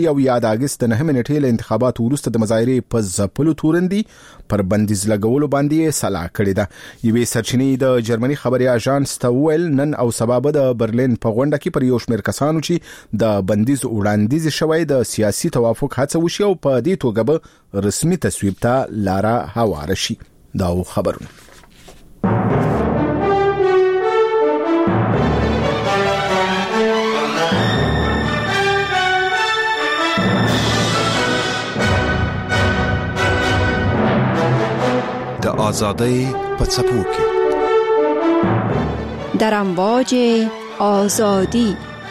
یو یاد اگست 9 نیټې له انتخاباتو وروسته د مظاهرې په ځپلو تورندي پر بندیز لګولو باندې صلاح کړې ده. یوې سرچینې د جرمني خبري اژانس ته ویل نن او سبا به د برلین په غونډه کې پر یو شمېر کسانو چې د بندیز وړاندیز شوی د سیاسي توافق هڅه وشي او په دې توګه به رسمي تصویب ته لاره هواره شي. دا خبرونه د آزادۍ په څپو کې در امواج آزادی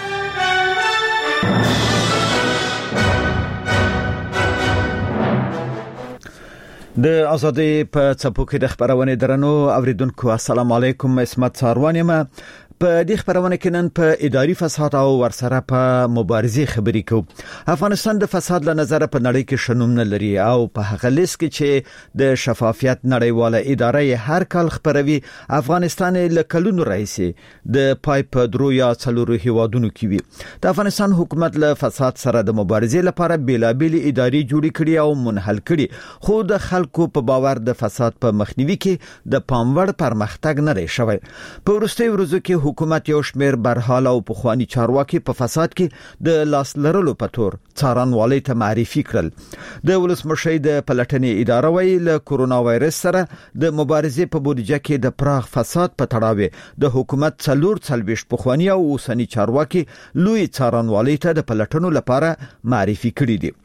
د آزادۍ په څپو کې د خبرونه درنو اوریدونکو السلام علیکم. اسمت ساروانیم. په دې خبرونه کې نن په اداري فساد او ورسره په مبارزې خبرې کوو. افغانستان د فساد له نظر په نړۍ کې شنوم نه لري او په هغه لیست کې چې د شفافیت نړیواله اداره هر کال خبروي افغانستان له کلونو راځي د پای په درو یا څلورو هیوادونو کې وي. د افغانستان حکومت له فساد سره د مبارزې لپاره بیلابېل ادارې جوړې کړې او منحل کړي، خو د خلکو په باور د فساد په مخنیوي کې د پاموړ پرمختګ نه لري شوی. په وروستیو ورځو کې حکومت یو شمېر برحال او پخوانی چارواکي په فساد کې د لاس لرلو په تور څارنوالۍ ته معرفي کړل. د ولسمشر د پلټنې اداره ویل کورونا وایرس سره د مبارزې په بودیجه کې د پراخ فساد په تړاو د حکومت 440 پخوانی او اوسنی چارواکي لوی څارنوالۍ ته د پلټنو لپاره معرفي کړي دي.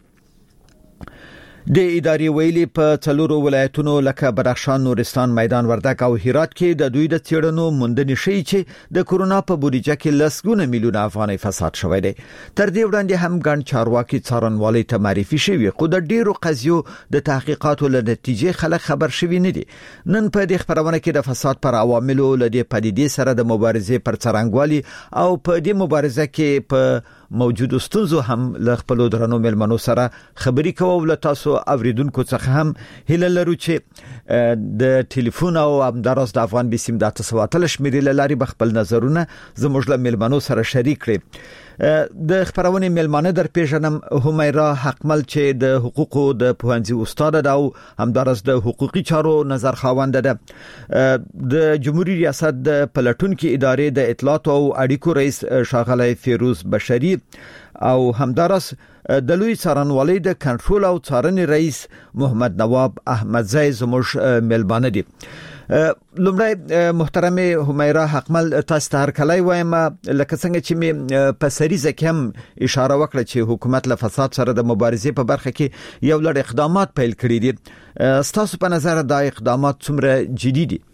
د ادارې ویلي په څلورو ولایتونو لکه بدخشان، نورستان، میدان وردګ او هرات کې د دوی د څېړنو موندنې شي چې د کورونا په بودیجه کې لسګونه میلیون افغانۍ فساد شوی دی. تر دې وړاندې هم ګڼ چارواکي څارنوالۍ ته معرفي شوي، خو د ډیرو قضیو د تحقیقاتو له نتیجې خلک خبر شوي نه دي. نن په دې خبرونه کې د فساد پر عواملو له دې پدیدې سره د مبارزې پر څرنګوالي او په دې مبارزه کې په موجودو ستونزو هم له خپل درنو ملمنو سره خبري کوو. له تاسو اوریدونکو څخه هم هیله لرو چې د ټلیفون او همدارس د افغان بسیم د 9 شمیرې لاري بخپل نظرونه زموږ له ملمنو سره شریک کړئ. د خبرونه ملمنه در پیژنم همیرا حقمل چې د حقوقو د پوهنځي استاد ده او همدارس د حقوقي چارو نظر خاوند ده. د جمهوریت ریاست د پلټونکو ادارې د اطلاعات او اړیکو رئیس ښاغلی فیروز بشری او همدارس د لوی څارنوالۍ د کنټرول او څارنې رئیس محمد نواب احمدزی زموږ ملمانه دي. لومړی محترمه همیرا حقمل تاسو ته هرکلی وایم. لکه څنګه چې می په سریزه کې هم اشاره وکړه چې حکومت له فساد سره د مبارزې په برخه کې یو لړ اقدامات پیل کړي دي. ستاسو په نظر دا اقدامات څومره جدي دي؟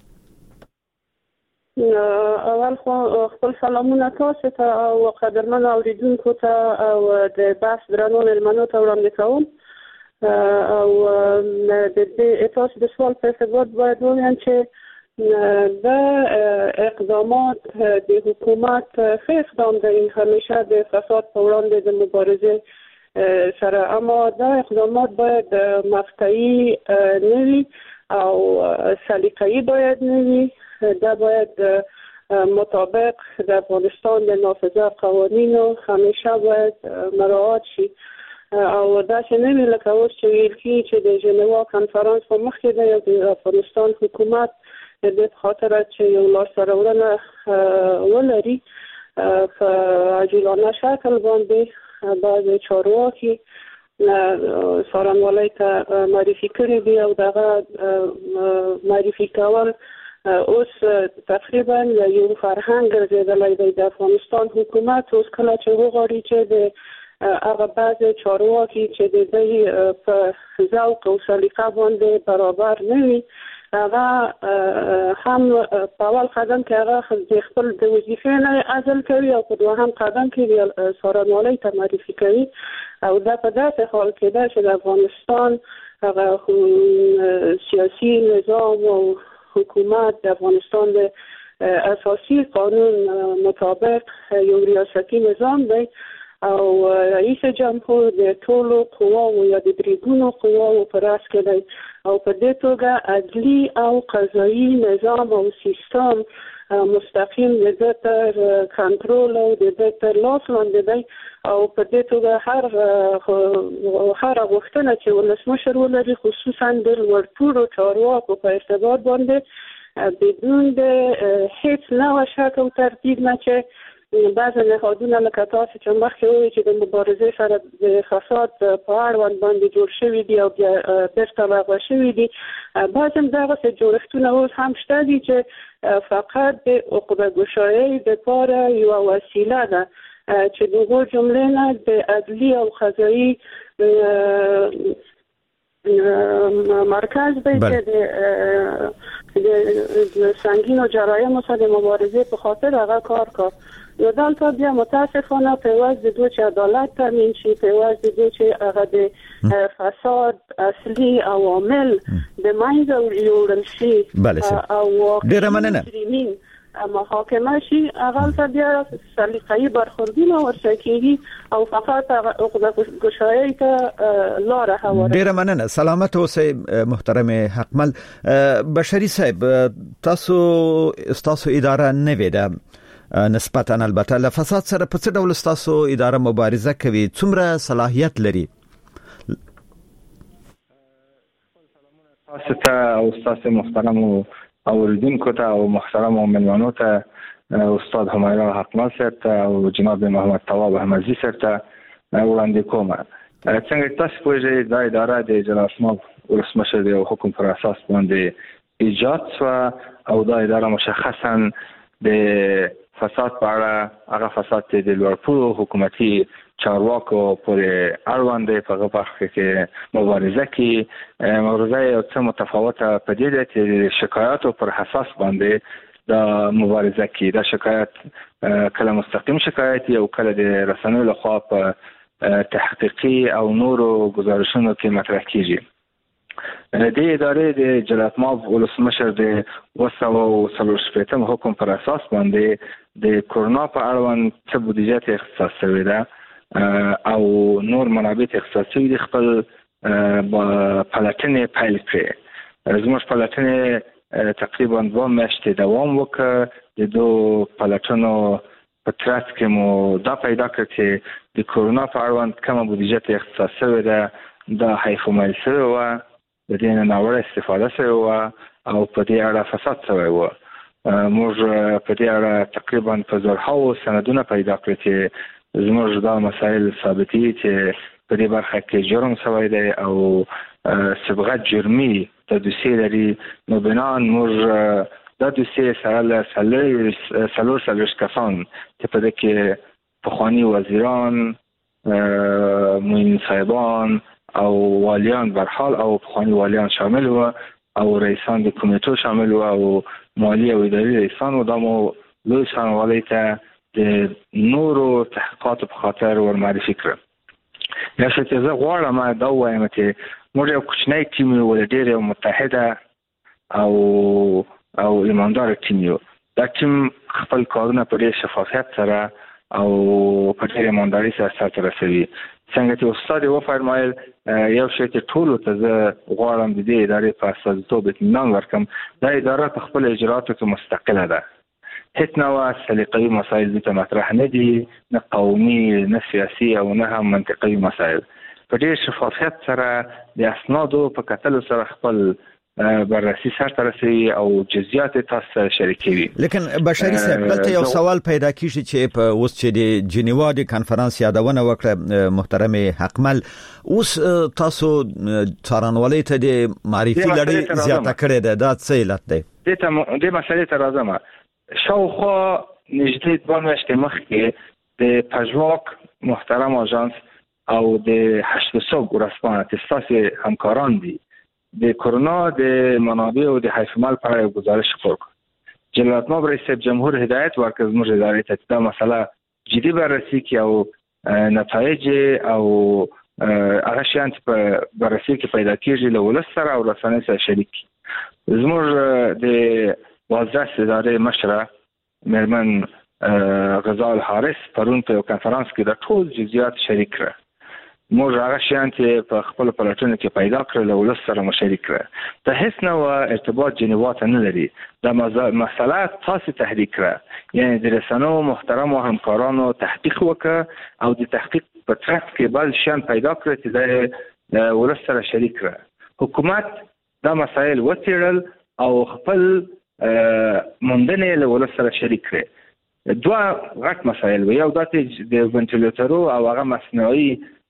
اول خپل سلامونه تاسو ته او قدرمن اوریدونکو ته او د بحث درنو ملمنو ته وړاندې کوم. او د تاسو د سوال په ارتباط باید ووایم چې د اقدامات د حکومت ښه اقدام دی همیشه د فساد په وړاندې د مبارزې سره، اما دا اقدامات باید مقطعي نه وي او سلیقه‌ای باید نه وي. دا باید مطابق د افغانستان د نافذه قوانینو همیشه باید مراعات شي او دا چې نه وي لکه اوس چې ویل کېږي چې د ژنوا کنفرانس په مخ کې دی د افغانستان حکومت د دې خاطر چې یو لاسته راوړنه ولري په عاجلانه شکل باندې بعض چارواکي څارنوالۍ ته معرفي کړي دي او دغه معرفي کول اوس تقریبا یو فرهنګ ګرځېدلی دی د افغانستان حکومت. اوس کله چې وغواړي چې د هغه بعض چارواکي چې د دې په ذوق او سلیقه باندې برابر نه وي، هغه هم په اول قدم کې هغه د خپل د وظیفې نه عزل کوي او په دوهم قدم کې څارنوالۍ ته معرفي کوي. او دا په داسې حال کې ده چې د افغانستان هغه سیاسي نظام او حکومت د افغانستان د اساسي قانون مطابق یو ریاستي نظام دی او رئیس جمهور د ټولو قواو یا د دریګونو قواو پر راس کې دی او په دې توګه عدلي او قضایي نظام او سیستم مستقیم د دې تر کنټرول او د دې تر لاس لاندې دی او په دې توګه هر غوښتنه چې ولسمشر ولري خصوصا د ورټورو چارواکو په ارتباط باندې بدون د هیڅ نوع شک او تردید نه چې بعض نهادونه لکه تاسو چې مخکې وایي چې د مبارزې سره د فساد په اړوند باندې جوړ شوي دي او بیا بیرته لغوه شوي دي بعض هم دغسې جوړښتونه اوس هم شته دي چې فقط د عقبه‌ګشایۍ دپاره یوه وسیله ده چې د هغو جملې نه د عدلي او قضایي مرکز دی چې د سنگینو جرایمو سره د مبارزې په خاطر هغه کار کوي. نو دلته بیا متاسفانه پیوست د دوی چې عدالت تامین شي، پیوست د دوی چې هغه د فساد اصلي عوامل د منځه وړل شي او ډېره مننه محاکمه شي، هغه ته بیا سلیقه‌ای برخوردونه ورته کېږي او فقط عقبه‌ګشایۍ ته لاره هواره. ډېره مننه. سلامت اوسئ محترم حقمل. بشری صاحب، تاسو اداره نه ویده نسبتا البته له فساد سره په څه ډول تاسو اداره مبارزه کوي، څومره صلاحیت لري؟ تاسو ته او تاسو محترم اوریدونکو ته او محترم مېلمنو ته استاد همایون حقمل صاحب ته او جناب محمد طواب احمدزي صاحب ته وړاندې کوم. څنګه تاسو پوهیږئ دا اداره د جلال اسماعیل ولسمشر د حکم پر اساس باندې ایجاد شوه او دا اداره مشخصا د فساد په اړه هغه فساد چې د لوړپوړو حکومتي چارواکو پورې اړوند دی په هغه برخه کې مبارزه کوي. مبارزه یو څه متفاوته په دې ده چې شکایاتو پر حساس باندې د مبارزه کوي. دا شکایت کله مستقیم شکایت او کله د رسنیو لخوا په تحقیقي او نورو گزارشونو کې مطرح کیږي. د ادارې د جلال اسماعیل ولسمشر د 240 حکم پر اساس باندې د کورونا په اړوند څه بودیجه اختصاص شوی ده او نور منابع اختصاص شوی دي. خپل پلټنې پیل کړې. زموږ پلټنې تقریبا 2 میاشتې دوام وکړ. د دوه پلټنو په ترڅ کې مو دا پیدا کړ چې د کورونا په اړوند کومه بودیجه اختصاص شوی ده دا حیف مایل شوی و، د دې نه ناوړه استفاده شوی و او په دې اړه فساد شوی و. موږ په دې اړه تقریبا په زرهاو سندونه پیدا کړل چې زموږ دا مسایل ثابتوي چې په دې برخه کې جرم شوی دی او صبغه جرمي د دوسیې لري. نو بنان موږ دا دوسیې سره له 3 کسان چې په دې کې پخواني وزیران، معین صاحبان او والیان برحال او پخوانی والیان شامل و او رئیسان د کمیټو شامل و او مالی او اداري رئیسان و. دا مو لوی څارنوالۍ ته د نورو تحقیقاتو په خاطر ورمعرفي کړم. یا چې زه غواړم دا ووایم چې موږ یو کوچنی ټیم یو، ډېر یو متحده او ایماندار ټیم یو. دا ټیم خپل کارونه په ډېر شفافیت سره او په ډېر ایمانداري سره سرته رسوي. څنګه چې استاد وفرمایل یو شی چې ټولو ته زه غواړم د دې ادارې په استازیتوب اطمینان ورکړم، دا اداره په خپل اجراتو کې مستقله ده. هیڅ نوع سلیقه‌ای مسایل دې ته مطرح نه دي، نه قومي نه سیاسي او نه هم منطقي مسایل. په ډېر شفافیت سره د اسنادو په کتلو سره خپل بررسي سره رسوي او جزئیات تاسو شریکوي. لیکن بشری صاحب دلته یو سوال پیدا کیږي چې په اوس چې د جنیوا د کانفرنس یادونه وکړه محترم حقمل، اوس تاسو څارنوالۍ ته د معرفي لړۍ زیاته کړې ده، دا څه علت دی؟ دې مسلې ته راځم. شاوخوا نږدې 2 میاشتې مخکې د پژواک محترم آژانس او د 800 ورځپاڼه چې ستاسو همکاران دي د کورونا د منابع او د حیف مال په اړه گزارش خپور کړ. جلال اسماعیل رئیس جمهور هدایت ورکړ زموږ ادارې ته دا مسله جدي بررسي کړي او نتایج او هغه شیان چې په بررسي کې پیدا کیږي له ولس سره او رسنۍ سره شریک کړي. زموږ د وزارت ادارې مشره مېرمن غزال حارث پرون په یو کانفرنس کې د ټول جزئیات شریک کړ. موږ هغه شیان چې په خپل پلاتونو کې پیدا کړل او ولس سره مشارک کړ ته هیڅ نو ارتباط جنیوا نه لري دا مسله تاسو تحریک کړه یعنی د رسنیو محترم او همکارانو تحقیق وکړه او د تحقیق په ترڅ کې بل شیان پیدا کړ چې د ولس سره شریک کړه حکومت دا مسایل وڅېړل او خپل موندنې له ولس سره شریک کړي دوه غټ مسایل یو دا چې د وینټیلیټرو او هغه مصنوعي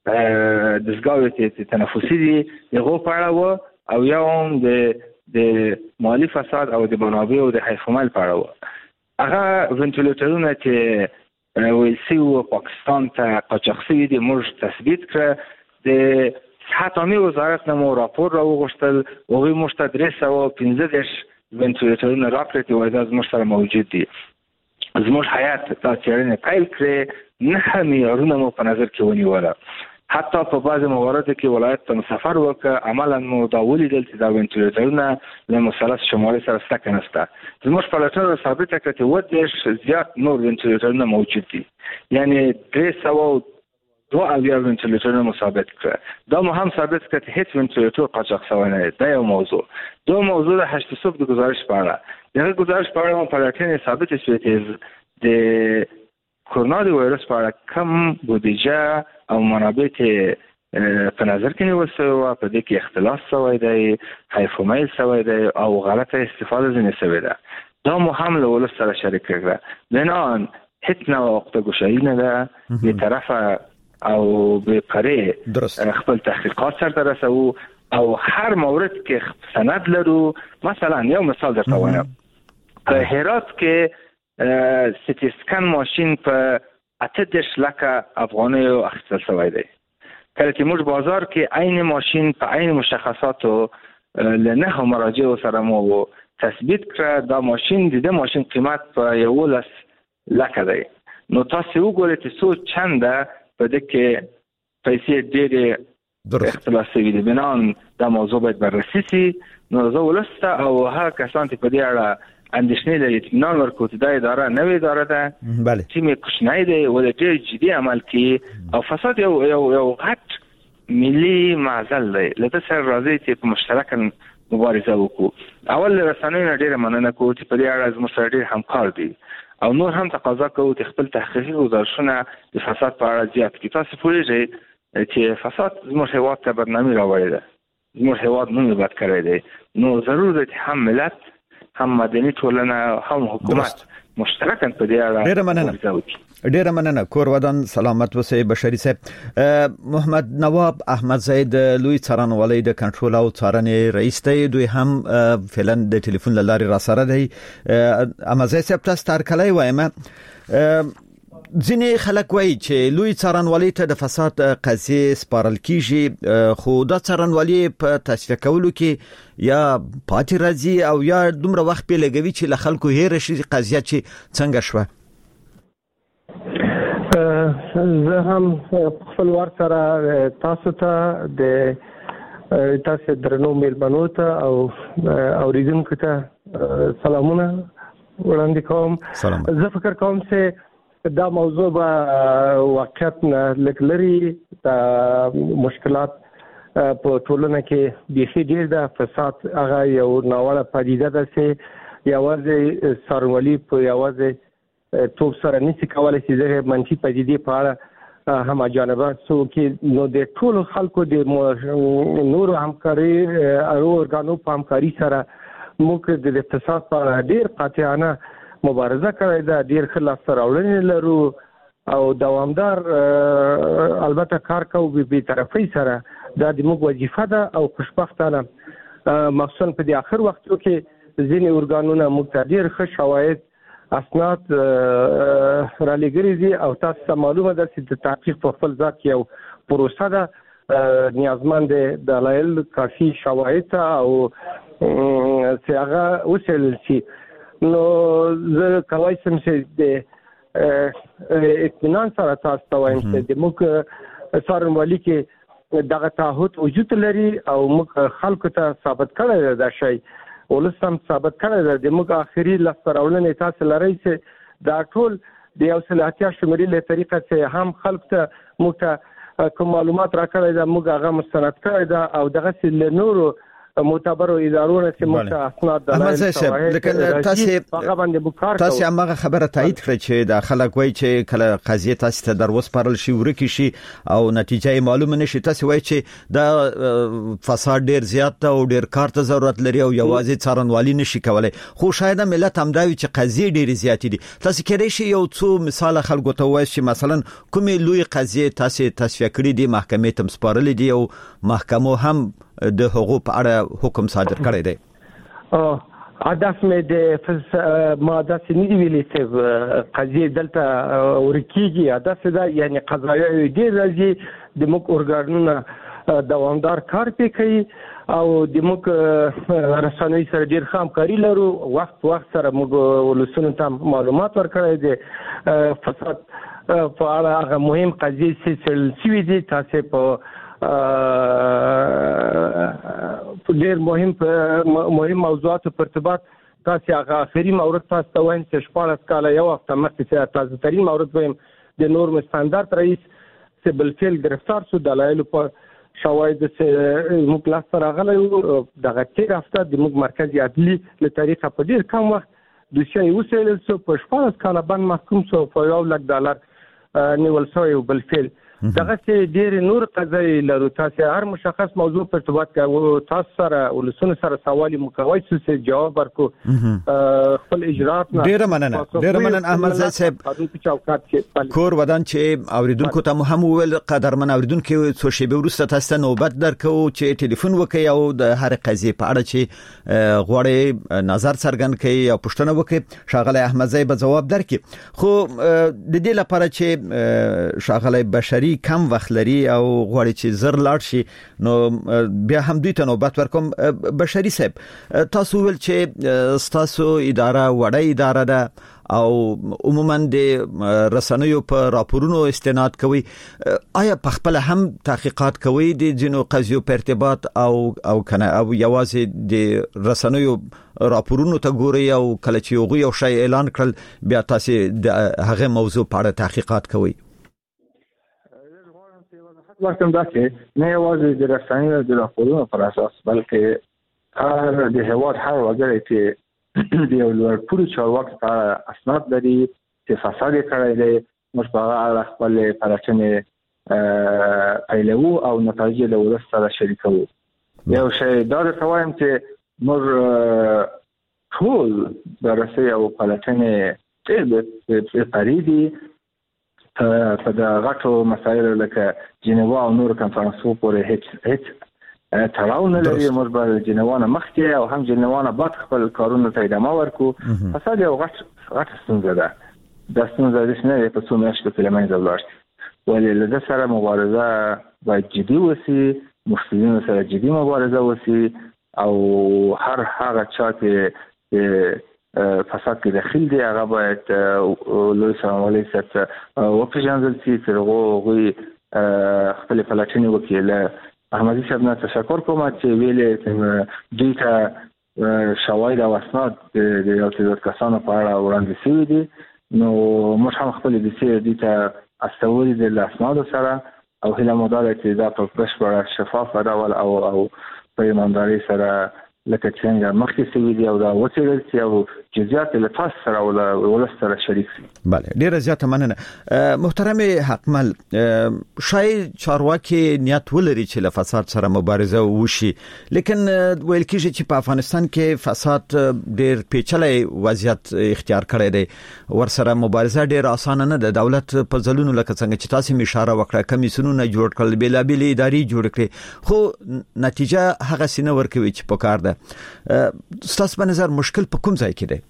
دستګاوې تنفسي دي هغه په اړه و او یو هم د مالی فساد او د منابعو د حیثمال په اړه و هغه وینټیلیټرونه چې ویسي و پاکستان ته قاچاق شوي دي موږ تثبیت کړه د صحت عامه وزارت نه مو راپور راوغوښتل هغوی موږ ته 315 وینټیلیټرونه راکړي چې وایي دا زموږ سره موجود دي زموږ حیات دا څېړنې پیل کړې 9 معیارونه مو په نظر کې ونیوله حتی په بعض مواردو کې ولایت ته سفر وکړ عملا مو دا ولیدل چې دا وینټیلیټرونه له مثلث شمالي سره سته که نسته زموږ پلټنه ثابته کړه چې 10 زیات نور وینټیلیټرونه موجود دي یعنی 302 وینټیلیټرونه مو ثابت کړه دا مو هم ثابت کړه چې هیڅ وینټیلیټر قاچاق شوی نه دی دا یو موضوع دوه موضوع د هشت صبح د گزارش په اړه دغه گزارش په اړه مو پلټنې ثابت شوې چې د کورونا وایرس په اړه کم بودیجه او منابع ته په نظر کې نیول شوی و په دې کې اختلاس شوی دی حیفومیل شوی دی او غلطه استفاده ځینې شوې ده دا مو هم له ولس سره شریک کړه بنان هیڅ نوع عقده ګشایي نه ده بیطرفه او بپرې خپل تحقیقات سره رسو او هر مورد کې سند لرو مثلا یو مثال درته وایم په هرات کې سیټي سکن ماشین په 18 لک افغانۍ اخیستل شوی دی کله چې موږ بازار کې عین ماشین په عین مشخصاتو لنه مراجع سره مو تثبیت کړ دا ماشین د ماشین قیمت په 11 لک دی نو تاسو وګورئ چې څو چنده په دې کې پیسې ډېرې اختلاف شوي دي بنان دا موضوع باید بررسي شي نو زه ولسته او هغه کسان چې په دې اړه اندېښنې لري اطمینان ورکړو چې دا اداره نوې اداره ده چې مې کوچنی دی او د ډېر جدي عمل کوي او فساد یو غټ ملي معضل دی له ده سره راځي چې په مشترکه مبارزه وکړو اول له رسنیو نه ډېره مننه کوو چې په دې اړه زموږ سره ډېر همکار دي او نور هم تقاضا کوو چې خپل تحقیقي گزارشونه د فساد په اړه زیات کړي تاسو پوهیږئ چې فساد زموږ هېواد ته بدنامي راوړې ده زموږ هېواد نوم یې بد کړی دی نو ضرور دی چې هم ملت هم مدني ټولنه هم حکومت مشترکاً په دې اړه ډیره مننه کور ودان سلامت وسه بشری صاحب محمد نواب احمد زید لوی څارنوالۍ د کنټرول او څارنې رئیس دی دوی هم فعلا د ټلیفون لارې را سره دی امازه صاحب تاسو تر کله وایم ځینې خلک وایي چې لوی څارنوالۍ ته د فساد قضیې سپارل کیږي خو دا څارنوالۍ په تصفیه کولو کې یا پاتې راځي او یا دومره وخت په لګوي چې له خلکو هېره شي قضیه چې څنګه شوه زه هم خپل ور سره تاسو ته د تاسو درنو میلمنو ته او اوریدونکو ته سلامونه وړاندې کوم زه فکر کوم چې دا موضوع به واقعیت نه لکلري د مشکلات په ټولنه کې بيخي ډیر د فساد هغه یو ناوړه پدیده ده چې یوازې څارنوالي په یوازې توپ سره نشي کولای چې دغه منفي پدیدې په اړه هم جانبه سو کې نو د ټولو خلکو د نور همکاري او ارګانو په همکاري سره موږ د فساد په اړه ډیر قاطعانه مبارزه کړې ده ډیر خلاص راوړنې لرو او دوامدار البته کار کوو به طرفي سره دا د موږ وظیفه ده او خوشبختانه مخصوصا په دې اخر وختو کې ځینې ارګانونه موږ ته ډیر ښه شواهد اسناد را لګري دي او تاسو معلومه ده چې د تحقیق په خپل ځای یو پروسه ده نیازمند دلایل کافي شواهد او چې هغه وسیل شي نو زه کولی شم چې د اطمینان سره تاسو ته وایم چې د موږ څارنوالي کې دغه تعهد وجود لري او موږ خلکو ته ثابت کړی دا شی ولس هم ثابت کړی دی د موږ آخري لاسته راوړنې تاسو لرئ چې دا ټول د یو صلاحیت شمېرې له طریقه چې هم خلکو ته موږ ته کوم معلومات راکړی دا موږ هغه مستند کړی دا او دغه له نورو معتبرو ادارو نه چې موږ اسناد دلایل لیکن تاسو هغه خبره تایید کړئ چې د خلک وایي چې کله قضیه تاسو ته دروسپارل شي ورکی شي او نتیجه معلومه نشي تاسو وایي چې دا فساد ډیر زیات او ډیر کار ته ضرورت لري او یوازې څارنوالي نشي کولای خو شاید ملت هم دا وي چې قضیه ډیر زیات دي تاسو کېدای شي یو څو مثال خلکو ته وایي چې مثلا کومې لوی قضیه تاسو تصفیه کړې دي محکمې ته سپارلې دي او محکمو هم د حقوق په اړه حکم صادر کړی دی هدف مې د ماده سنیدي ویلې چې قضیه دلته ورکیږي هدف دا یعنی قضایا دې راځي د موږ اورګانونو دوامدار کار کوي او د موږ رسنۍ سره ډیر همکاري لرو وخت سره موږ ولسونو ته معلومات ورکړی دي فساد په اړه هغه مهم قضیې چې سوي دي تاسو په ډیر مهم موضوعات په ارتباط تاسو هغه اخري مورد تاسو ته وایم چې 14 کال یو وخت مخکې تاسو ترين مورد وایم د نورم استاندارد رئیس چې بلفیل گرفتار شو دلایل په شواهد چې موږ لاس راغلی دغه تیر هفته د موږ مرکزی عدلی له طریقه په ډیر کم وخت دوسیه وسیل سو په 14 کال باندې محکوم شو په $1,00,000 نیول شوی بلفیل دغه چې ډیر نور قضایي لرو تاسو هر مشخص موضوع په ارتباط کوي تاسو سره ولسونه سره سوال مکوي چې جواب ورکو خپل اجرات نه ډیر مننه احمد زید صاحب کور ودان چې اوریدونکو ته هم ویل قدرمن اوریدونکو څو شی به ورسته تاسو نوبت درکو چې ټلیفون وکي او د هر قضیه په اړه چې غوړې نظر څرګند کړي او پوښتنه وکړي شاغله احمد زید به جواب درکړي خو د دې لپاره چې شاغله بشری کم وخت لري او غواړي چې زر لاړ شي نو بیا هم دوی ته نوبت ورکوم بشری صاحب تاسو ول چې تاسو اداره وړه اداره ده او عموما د رسنیو په راپورونو استناد کوي آیا په خپل هم تحقیقات کوي د جنو قضیو په ارتباط او کنه او یوازې د رسنیو راپورونو ته ګوري او کله چې یو شی اعلان کړل بیا تاسو د هغه موضوع په اړه تحقیقات کوي وختم دا چې نه یوازې د رسنیو د راپورونو پر اساس بلکې هر د هواد هر وګړي چې د یو لوړ پوړي چارواکي په اسناد لري چې فساد کړی دی موږ په هغه خپل پلټنې ایلو او نتایج له ولس سره شریکو یو شی دا وایم چې موږ ټول د رسنیو او پلټنې چې پریدي په د غټو مسایلو لکه جنیوا او نور کنفرانسو پورې هیڅ تړاو نه لري موږ به جنیوا نه مخکې او هم جنیوا نه بعد خپل کارونو ته ادامه ورکو فساد یو غټ ستونزه ده دا ستونزه د شنه په څو میاشتو کې له منځه ولاړ شي ولې له دې سره مبارزه باید جدي وسی مفسدینو سره جدي مبارزه وسی او هر هغه چا چې فساد کې داخل دی هغه باید لوی سموالي ست او پیژندل شي چې هغه خپل پلاتینی وکیل احمدی صاحب نه تشکر کوم چې ویلې دوی ته شواهد او اسناد د یو څو کسانو په اړه وړاندې شوي دي نو موږ هم خپل د سې دوی ته استوري د اسناد سره او هله مدار چې دا په بشپړ شفاف ډول او په ایمانداري سره لکه څنګه مخکې سوي دي او دا وڅېړل شي او جزئیات له تاسو سره او ولس سره شریک شي بله ډیره زیاته مننه محترم حقمل شاید چارواکي نیت ولري چې له فساد سره مبارزه وشي لیکن ویل کېږي چې په افغانستان کې فساد ډیر پیچلې وضعیت اختیار کړی دی ورسره مبارزه ډیر اسانه نه ده دولت په ځلونو لکه څنګه چې تاسو اشاره وکړه کمیسیونونه جوړ کړل بیلابېلې ادارې جوړ کړې خو نتیجه هغه سینه ورکوي چې په کار ده ستاسو په نظر مشکل په کوم ځای کې دی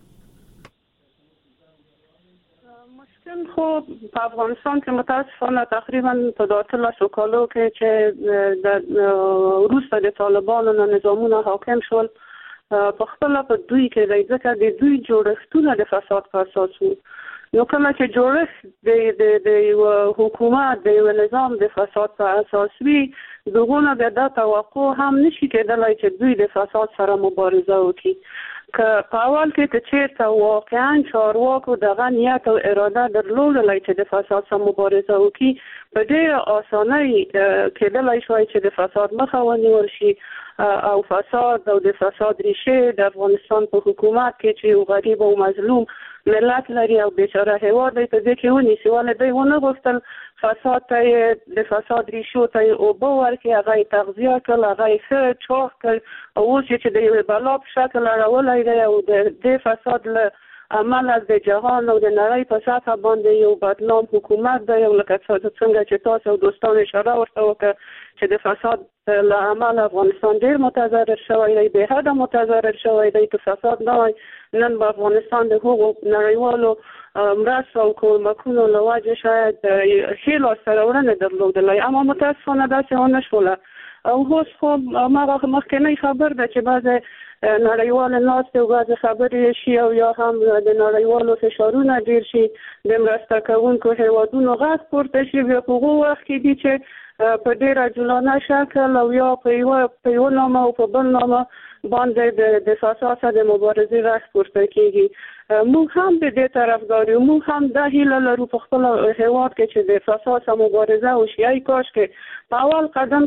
مشکل خو په افغانستان کې متاسفانه تقریبا په 12 کالو کې چې د روسیه د طالبانو نظامونه حاکم شول په خپل په دوی کې ځکه د دوی جوړښتونه د فساد په اساس وو نو کومه چې جوړښت د حکومت د نظام د فساد په اساس وي دغه نه د توقع هم نشي کېدلای چې دوی د فساد سره مبارزه وکړي که په اول کې ته چیرته واقعا چارواکو دغه نیت او اراده درلودلی چې د فساد سره مبارزه وکړي په ډېره اسانۍ کېدلی شوی چې د فساد مخه ونیول شي او فساد او د فساد ریشه د افغانستان په حکومت کې چې یو غریب او مظلوم ملت لري او بیچاره هیواد دی په دې کې ونیسي ولې دوی ونه غوښتل فساد ته د فساد ریشو ته اوبه ورکړي هغه یې تغذیه کړل هغه یې ښه چاق کړ او اوس چې د یوې بلا په شکل اړولی دی او د دې فساد له امله د جهان او د نړۍ په سطحه باندې یو بدنام حکومت دی او لکه څنګه چې تاسو دوستان اشاره ورته وکړه چې د فساد له امله افغانستان ډېر متضرر شوی دی بې حده متضرر شوی دی که فساد نه وای نن به افغانستان د هغو نړیوالو مرستو او کمکونو له وجې شاید ښې لاسته راوړنې درلودلی اما متاسفانه داسې ونه شوله او اوس خو هماغه مخکینی خبر ده چې بعضې نړیوال ناست او بعضې خبرې شي او یا هم د نړیوالو فشارونه ډېر شي د مرسته کوونکو هیوادونو غږ پورته شي بیا په هغو وخت کې دي چې په ډېر عجولانه شکل او یا په یو نامه او په بل نامه باندې د فساد سره د مبارزې غږ پورته کېږي موږ هم د دې طرفدار یو موږ هم دا هیله لرو په خپل هیواد کې چې د فساد سره مبارزه وشي ای کاش کې په اول قدم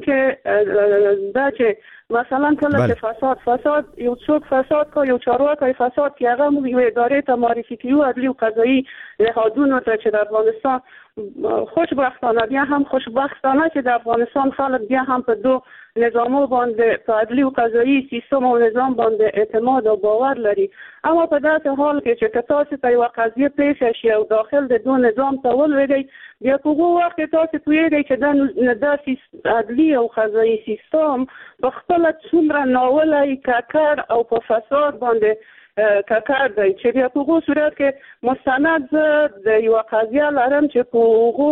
کې دا چې مثلا کله چې فساد یو څوک فساد کوي یو چارواکی فساد کوي هغه موږ یو ادارې ته معرفي کوو عدلي او قضایي نهادونو ته چې د افغانستان خوشبختانه بیا هم خوشبختانه چې د افغانستان خلک بیا هم په دو نظامو باندې په عدلي او قضایي سیستم او نظام باندې اعتماد او باور لري اما په داسې حال کې چې تاسو ته یو قضیه پیښ شي او داخل د دو نظام ته ولوېږئ بیا په هغو وخت کې تاسو پوهېږئ چې دا عدلي او قضایي سیستم په خپله څومره ناولی ککړ او په فساد باندې ککړ دی چې بیا په هغو صورت کې مستند زه د یوه قضیه لرم چې په هغو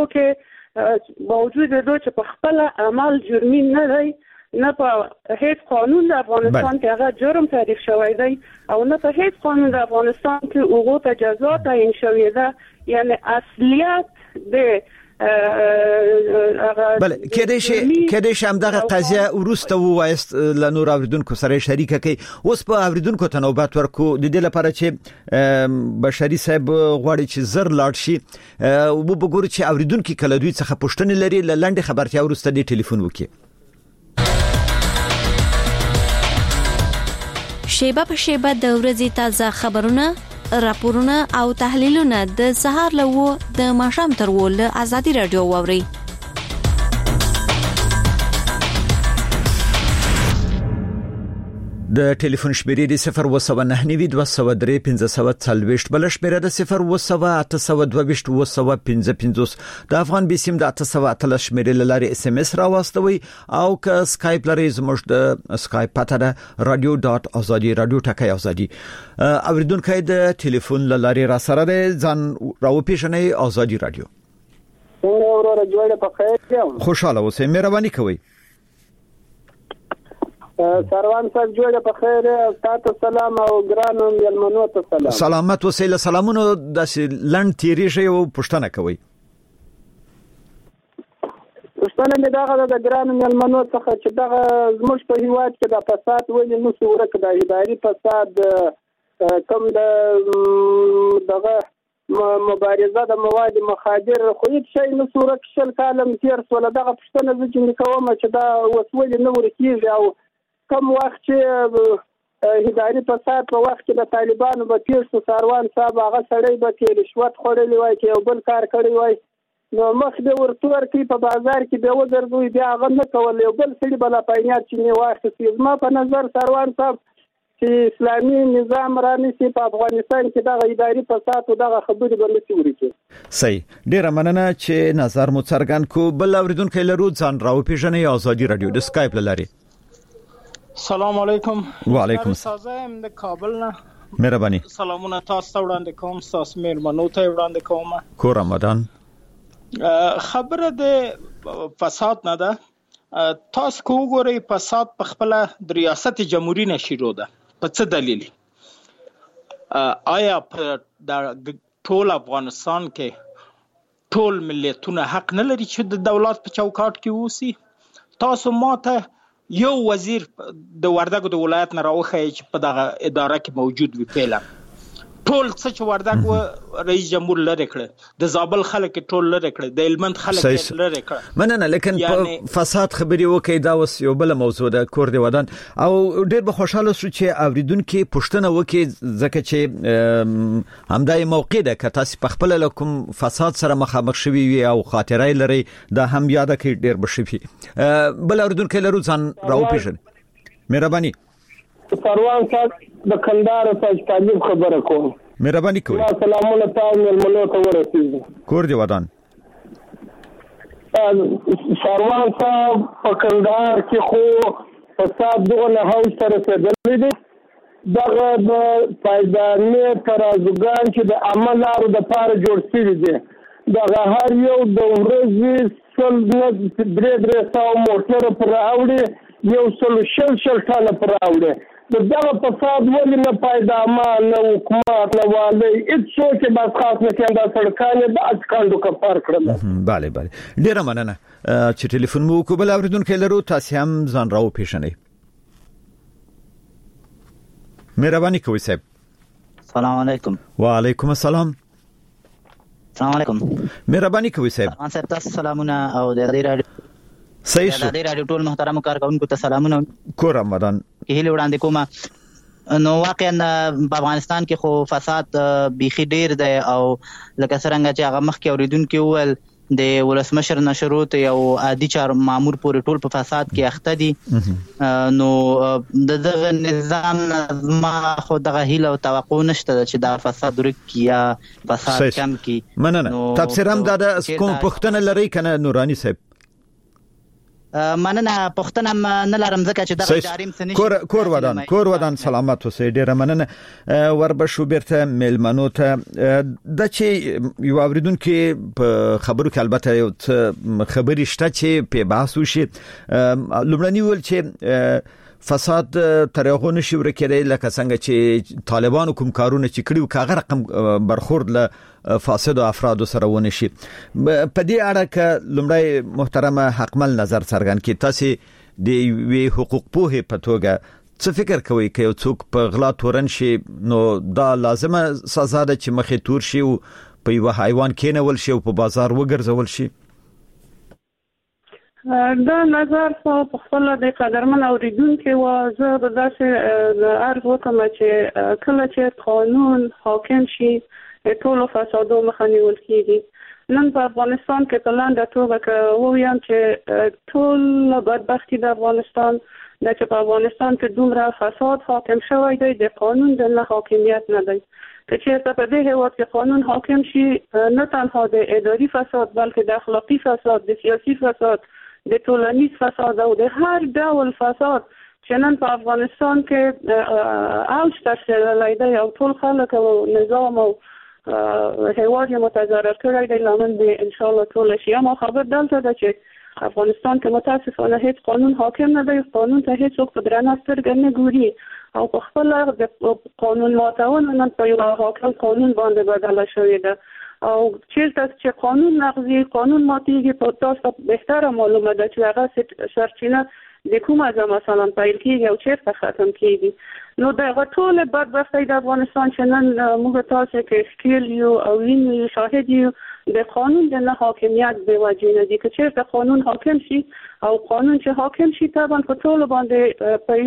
کې باوجود دو چې په خپله عمل جرمي نه دی نه په هیڅ قانون د افغانستان کې هغه جرم تعریف شوی دی او نه په هیڅ قانون د افغانستان کې هغو ته جزا تعیین شوې ده یعنی اصلیت د بله کېدای شي همدغه قضیه وروسته ووایست له نور اوریدونکو سره شریکه کړئ اوس په اوریدونکو ته نوبت ورکو د دې لپاره چې بشري صاحب غواړي چې زر لاړ شي وګورو چې اوریدونکو کله دوی څخه پوښتنې لري له لنډې خبرتیا وروسته د ټلیفون وکړي شیبه په شیبه د ورځې تازه خبرونه راپورونه او تحلیلونه د سهار له د ماښام تر ول ازادي رادیو ووري د ټلیفون شمیرې د 01992031540 بل شمیره د 020882255 د افغان بیسیم د 813 شمیرې لاري اس ام اس راوستوي او که سکایپ لري زموږ د سکایپ پته ده radio.azadi radio ټکای ازادي اوریدونکو د ټلیفون لاري را سره ځان راو پیژنې ازادي رادیو ورور جوړه په خیر خوشاله اوسئ مهرباني کوئ سروان صاحب جوړه په خیر تاسو سلام او ګرانو یلمنو ته سلام سلامت وسیله سلامونو د لند تیریږي او پښتنه کوي پښتنه مې دغه د ګرانو یلمنو څخه چې دغه زموږ په هیواد کې د فساد ولې نو څورک د اداري فساد کوم دغه مبارزه د مواد مخادر خو هیڅ شي نو څورک شل کالم تیر سول دغه پښتنه چې کوم چې دا وسولې نو ورکیږي او کوم وخت چې اداري فساد په وخت کې د طالبانو په تیر سروان صاحب هغه سړی به کې رشوت خوړلی وای چې یو بل کار کړی وای نو مخ به ورته ورکی په بازار کې به وګرځوي بیا هغه نه کول یو بل سړي بل پاینات چې نه واخلي زما په نظر سروان صاحب چې اسلامي نظام رانیسي په افغانستان کې دغه اداري فساد او دغه خبرې باندې ورکی صحیح ډیره مننه چې نظر مو څرګند کو بل اوریدونکو لرو ځان راو پیژنې ازادي رادیو د سکایپ لاري سلام علیکم وعلیکم السلام د کابل نه مهرباني سلامونه تاسو ته وړاندې کوم تاسو مېرمنو ته وړاندې کوم کو رمضان خبره د فساد نه ده تاسو وګورئ فساد په خپل د ریاست جمهوریت نه شروع ده په څه دلیل آیا په ټول افغانستان کې ټول ملتونه حق نه لري چې د دولت په چوکاټ کې اوسي تاسو ماته یو وزیر د وردګو د ولایت نه راوخی چې په دغه اداره کې موجود وي فعلا ټول څه چې وردګ و رئیس جمهور لري کړ د زابل خلک ټول لري کړ د هلمند خلک لري کړ مننه لیکن فساد خبري وکي دا وس یو بل موضوع ده کور دی ودان او ډیر به خوشاله شو چې اوریدونکو پښتنه وکي ځکه چې همدای موقع ده که تاسو په خپل لکم فساد سره مخامخ شوي وي او خاطرای لري دا هم یاد کې ډیر بشوي بل اوریدونکو لرو ځان راو پیژن مهرباني سروان صاحب د کندهار په تعلیم خبره کوم مهرباني کوئ سلامونه تاسو ملمنو ته ورسېږي کور دی ودان سروان صاحب په کندهار کې خو فساد دغه هاوس سره رسېدلی دی دغه د پایدارنې ترازوګان چې د عمل لارو د پاره جوړ شوي دي دغه هر یو د ورځې درې سوه موټره پر راوړي یو شل ټانه پر راوړي دغه فساد ولې نه پایدامه نه حکومت نه والی هیڅوک یې بس خاص نه کوي دا سړکان یې د اچکانډو کفار کړل بله ډیره مننه چې ټلیفون مو وکړو بل اوریدونکي لرو تاسو هم ځان راو پیژنئ مهرباني کوئ صاحب السلام علیکم وعلیکم السلام السلام علیکم مهرباني کوئ صاحب تاسو سلامونه او د رادیو صحیح شو د رادیو ټول محترم کارکونکو ته سلامونه کور رمضان هیله وړاندې کوم نو واقعا په افغانستان کې خو فساد بيخي ډیر دی او لکه څنګه چې هغه مخکې اوریدونکو ول د ولسمشر نشروت یو عادي چار مامور پورې ټول په فساد کې اخته دي نو دغه نظام ما خو دغه هیله او توقع نشته چې دا فساد ورکی یا فساد کم کی مننه تفسیر هم دا کوم پښتنه لري کنه نورانی صاحب مننه پښتنه نه لرم ځکه چې دغه جاریم سنشي کور ودان سلامت اوسئ ډیره مننه وربشو بیرته ملمنو ته د چې یو اوریدونکو په خبرو کې البته یو خبري شته چې په بحث وشي لومړنی ول چې فساد ترغه نشي ورکړي لکه څنګه چې طالبانو کوم کارونه چې کړیو کاغه رقم برخورد له فاسد افراد سره ونه شي په دې اړه ک لمړی محترمه حقمل نظر څرګند کی تاسو د وی حقوق په پتوګه څه فکر کوي چې یو څوک په غلا تورن شي نو دا لازمه سزا ده چې مخې تور شي او په یو حیوان کېنول شي او په بازار وګرځول شي دا نظر په خپل د قدرمن اوریدونکو و زه به داسې عرض وکم چې کله چې قانون حاکم شي ټول فسادو مخه نیول کیږي نن په افغانستان کې په لاندې توګه ووایم چې ټول بدبختی د افغانستان د چې په افغانستان کې دومره فساد حاکم شوی دی د قانون د نه حاکمیت نه دی که چېرته په دې هېواد کې قانون حاکم شي نه تنها د اداري فساد بلکې د اخلاقي فساد د سیاسي فساد د ټولنیز فساد او د هر ډول فساد چې نن په افغانستان کې اوج ته رسېدلی دی او ټول خلک او نظام او هېواد یې متضرر کړی دی لامل به انشاءالله ټوله شي اما خبر دلته ده چې افغانستان کې متاسفانه هیڅ قانون حاکم نه دی قانون ته هیڅوک په درنه سترګه نه ګوري او په خپله د قانون ماتونه نن په یو حاکم قانون باندې بدله شوې ده او چیرته چې قانون نقضي قانون ماتېږي په تاسو بهتره معلومه ده چې هغه سرچینه د کومه ځای مثلا پیل کېږي او چیرته ختم کېږي نو دغه ټول بدبختۍ د افغانستان چې نن موږ تاسو کې ښکېل یو او وینو شاهد یو د قانون د نه حاکمیت به وجې نه دي که چیرته قانون حاکم شي او قانون چې حاکم شي طبعا په ټولو باندې په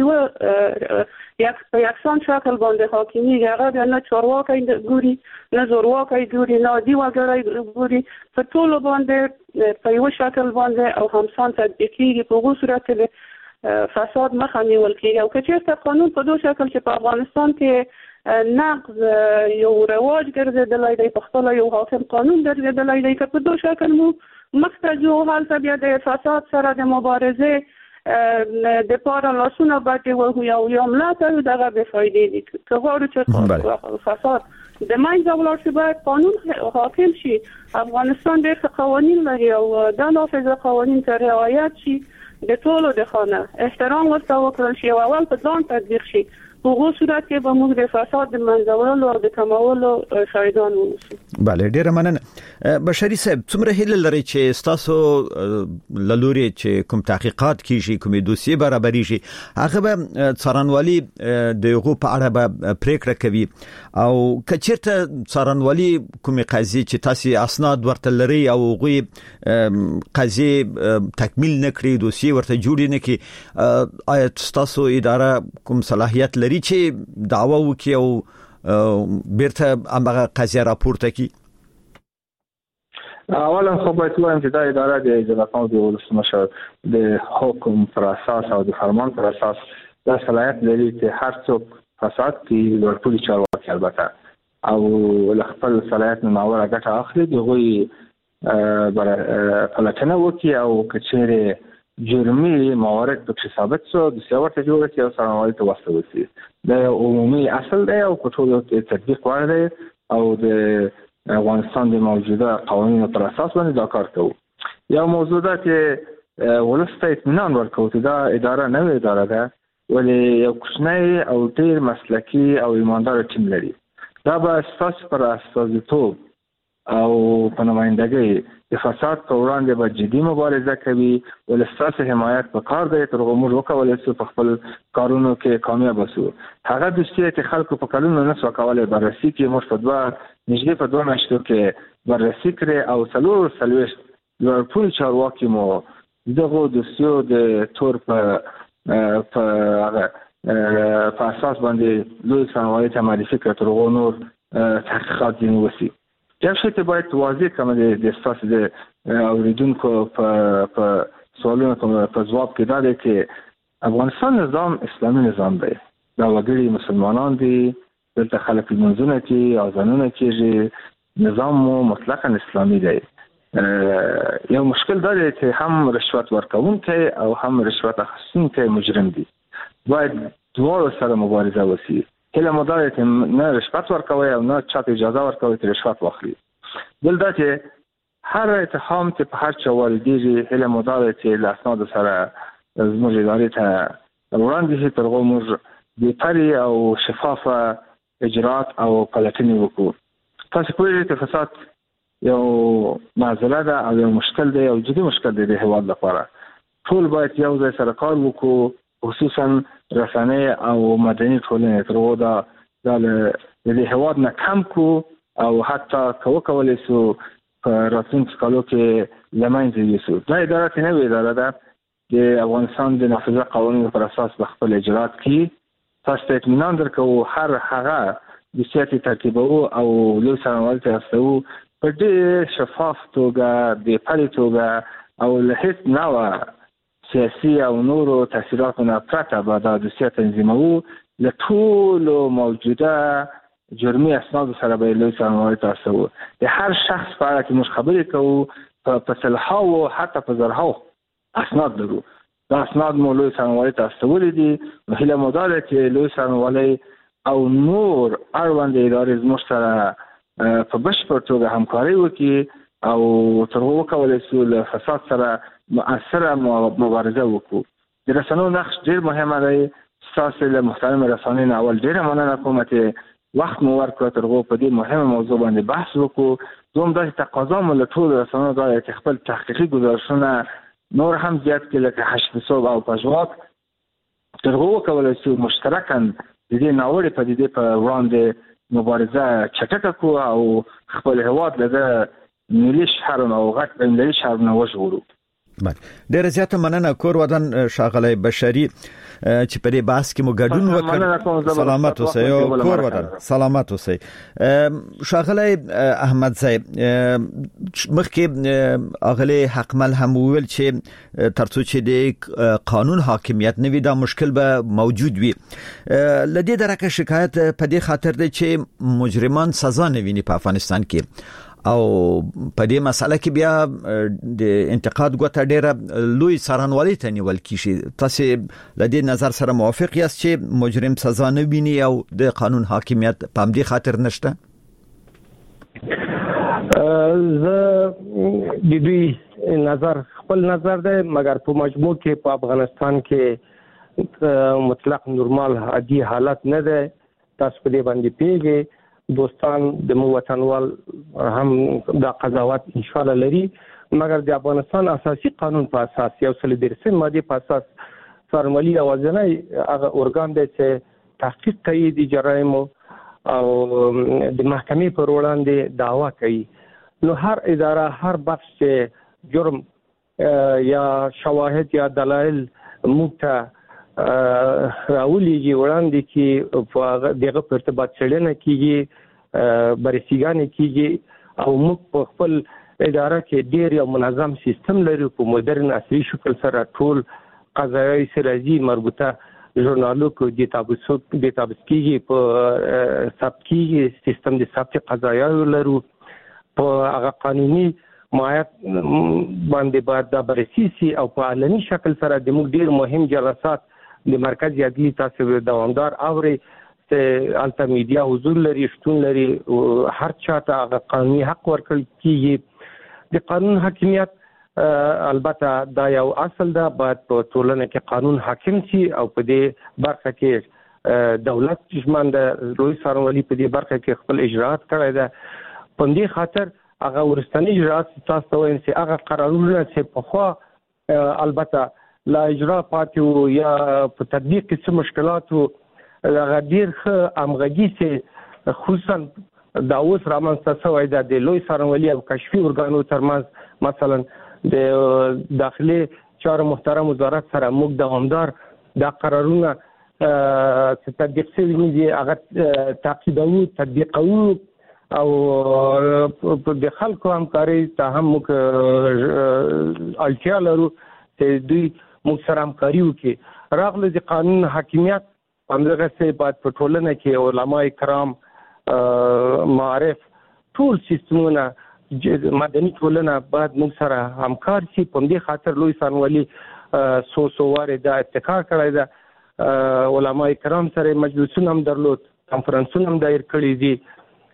یکسان شکل باندې حاکمیږي هغه بیا نه چارواکی ګوري نه زورواکی ګوري نه عادي وګړی ګوري په ټولو باندې په یو شکل باندې او همسان تطبیق کېږي په هغو صورت کې فساد مخه نیول کېږي او که چېرته قانون په دو شکل چې په افغانستان کې نقض یو رواج ګرځېدلی دی په خپله یو حاکم قانون ګرځېدلی دی که په دو شکل مو مخته ځو هلته بیا د فساد سره د مبارزې د پاره لاسونه باندې وهو یا ملا کوي دغه بېفایدې دي که غواړو چې فساد د منځه ولاړ شي باید قانون حاکم شي افغانستان ډېر ښه قوانین لري او دا نافذه قوانین ته رعایت شي د ټولو د خانه احترام ورته وکړل شي او اول په ځان تطبیق شي په هغه صورت کې به موږ د فساد د منځولو او د کمولو شاهدان اوسو. بله ډیره مننه. بشری صاحب څومره هیله لري چې تاسو لوري چې کوم تحقیقات کیږي کوم دوسیه برابرۍ شي هغه به څارنوالي دغه په اړه به پریکړه کوي او کچیرته څارنوالي کوم قضیه چې تاسو اسناد ورته لري او غوي قضیه تکمیل نکړي دوسیه ورته جوړ نه کړي آیا تاسو اداره کوم صلاحیت لري چې دعوا وکړي او بیرته هغه قضیه راپورته کړي؟ اولا خو باید وایم چې دا اداره د اجرا د ولسمشر د حکم پر اساس او د فرمان پر اساس دا صلاحیت لري چې هر څوک فساد کې ورپوري چارواکي البته او خپل صلاحیت نه ماوره ګټه اخلي دغه پلاتنه وکي او کچېره جرمي موارد په ثابت شو د سیاست جوړه کې او څارنوالي ته واسطه وسی دا عمومي اصل دی او په ټولو تطبیق وړي او د افغانستان د موجوده قوانینو پر اساس باندې دا کار کوي. یو موضوع ده چې ولسته اطمینان ورکوي چې دا اداره نوې اداره ده ولې یو کوچنی او ډیر مسلکي او ایماندار ټیم لري. دا به اساس پر استازیتوب او په نمائندګۍ د فساد په وړاندې به جدي مبارزه کوي ولستاسو حمایت په کار دی تر هغه موږ وکولای شو په خپل کارونو کې کامیاب شو. هغه د چې خلکو په کلونو نه وکولای بررسي کې مستدوا نږدې په 2 میاشتو کې بررسي کړي او څلور سلويش ورپوري چارواکي مو دغه د سیو د تور په اساس باندې لوی څنګه ته معرفي کړ تر هغه نور تحقیقات دي وسی. یو شی ته باید واضح کوم د اساس د اوریدونکو په سوالونو په جواب کې دا دی چې افغانستان نظام اسلامي نظام دی. دا وګړي مسلمانان دي دلته خلک منځونه کې اذانونه کېږي نظام مو مطلقاً اسلامي دی. یو مشکل دا دی چې هم رشوت ورکوونکي او هم رشوت اخیستونکي مجرم دي. باید دواړو سره مبارزه وسی. هله مدار چې نه رشوت ورکوي او نه چاته اجازه ورکوي چې رشوت واخلي. بل دا چې هر اتهام چې په هر چا والدیږي هله مدار چې له اسناد سره زموږ ادارې ته وړاندې شي تر هغه موږ د پري او شفافه اجرات او پلټنې وکړو. تاسو پوهیږئ چې فساد یو معضله ده او یو مشکل دی او جدي مشکل دی د هیواد لپاره. ټول باید یو ځای سره کار وکړو خصوصا رسنۍ او مدني ټولنې تر ودا د دې هواد نه کم کو او حتی کولای شو په راتلونکي کالو کې لمنځه یوسو. دا اداره نه وی اداره ده د افغانستان د نافذه قوانینو پر اساس خپل اجرات کوي. تاسو ته اطمینان درکو هر هغه د سیاسي ترتیبو او لوی څارنوال ته استو په دې شفاف توګه د پري توګه او له هیڅ نوع سیاسي او نورو تاثیراتو نه پرته به دا د سیاست تنظیمو له ټولو موجوده جرمي اسناد سره به لوی څارنوال ته استو. د هر شخص په اړه چې موږ خبرې کوو په صلاحو حتی په زرهاو اسناد لرو. دا اسناد مو لوی څارنوال ته استول دي. نو هله مدار چې لوی څارنوال او نور اړوند ادارې زموږ سره په بشپړ توګه همکاري وکړي او تر هغه کولای شو له فساد سره مؤثره مبارزه وکړو. د رسنیو نقش ډیر مهم دی. تاسو له محترم رسنیو اول ډیر مننه کوم چې وخت مو ورکړ تر هغه په دې مهمه موضوع باندې بحث وکړو. دوم د تقاضا مو له ټول رسنیو دا چې خپل تحقیقي گزارشونه نور هم زیات کړي لکه حشد او پژواک تر هغه کولای شو مشترکاً د دې ناوړه پدیدې په وړاندې مبارزه چټکه کو او خپل هواد له ملي شهرونو او غټ ملي شهرونو وژغورو. ډېر زیاته مننه کور ودان شاغلی بشری چې په دې بحث کې مو ګډون وکړ. سلامت اوسئ او کور ودان سلامت اوسئ. شاغلی احمد زئی مخکې اغلی حقمل هم ویل چې ترڅو چې د قانون حاکمیت نه وي دا مشکل به موجود وي. لدې درکه شکایت په دې خاطر دی چې مجرمان سزا نه ویني په افغانستان کې او په دې مسله کې بیا د انتقاد غوته ډیره لوی څارنوالي ته نیول کیږي. تاسو لدې نظر سره موافق یاست چې مجرم سزا نه ویني او د قانون حاکمیت په همدې خاطر نشته؟ زه د دوی نظر خپل نظر دی مګر په مجموع کې په افغانستان کې مطلق نورمال عادي حالت نه ده. تاسو په دې باندې پیږي دوستان د مو وطنوال هم دا قضاوت ان شاء الله لري، مګر د افغانستان اساسي قانون په اساس یو سل درسي ماده په اساس څارنوالي اوازنۍ هغه ارګان دی چې تحقیق کوي د جرایم او د محکمې پر وړاندې دعوا کوي. نو هر اداره هر بخش چې جرم یا شواهد یا دلایل موږ ته راولېږي وړاندې کې په دغه په ارتباط څېړنه کېږي، بررسیګانې کېږي او موږ په خپل اداره کې ډېر یو منظم سیستم لرو په مدرن عصري شکل سره ټول قضایي سرازي مربوطه ژورنالو کو ډیټابیس کېږي، په ثبت کېږي، سیستم د ثبت قضایاو لرو، په هغه قانوني مایعات باندې باید دا بررسي سي او په علني شکل سره د موږ ډېر مهم جلسات د مرکز عدلي تاسو دوامدار اوري چې الته میډیا حضور لري، شتون لري، هر چاته هغه قانوني حق ورکړل کېږي. د قانون حاکمیت البته دا یو اصل ده، باید په ټولنه کې قانون حاکم شي او په دې برخه کې دولت ژمن ده. لوی څارنوالي په دې برخه کې خپل اجراءات کړی ده. په دې خاطر هغه ورستنی اجراءات تاسو ته وایم چې هغه قرارونه چې په خوا البته لا اجرا پاتې یا په تطبیق کې څه مشکلات هغه ډیر ښه همغږي چې خصوصا دا اوس رامنځته شوی ده د لوی څارنوالي او کشفي ارګانو ترمنځ، مثلا د داخلي چارو محترم وزارت سره موږ دوامدار دا قرارونه چې تطبیق شوي دي هغه تعقیبوو، تطبیقوو او د خلکو همکاري ته هم موږ اړتیا لرو چې دوی موږ سره همکاري وکړي. راغله د قانون حاکمیت همدغسې باید په ټولنه کې علما کرام، معارف، ټول سیستمونه، مدني ټولنه باید موږ سره همکار شي. په دې خاطر لوی څارنوالي څو وارې دا ابتکار کړی ده. علما کرام سره مجلسونه هم درلود، کنفرانسونه هم دایر کړي دي.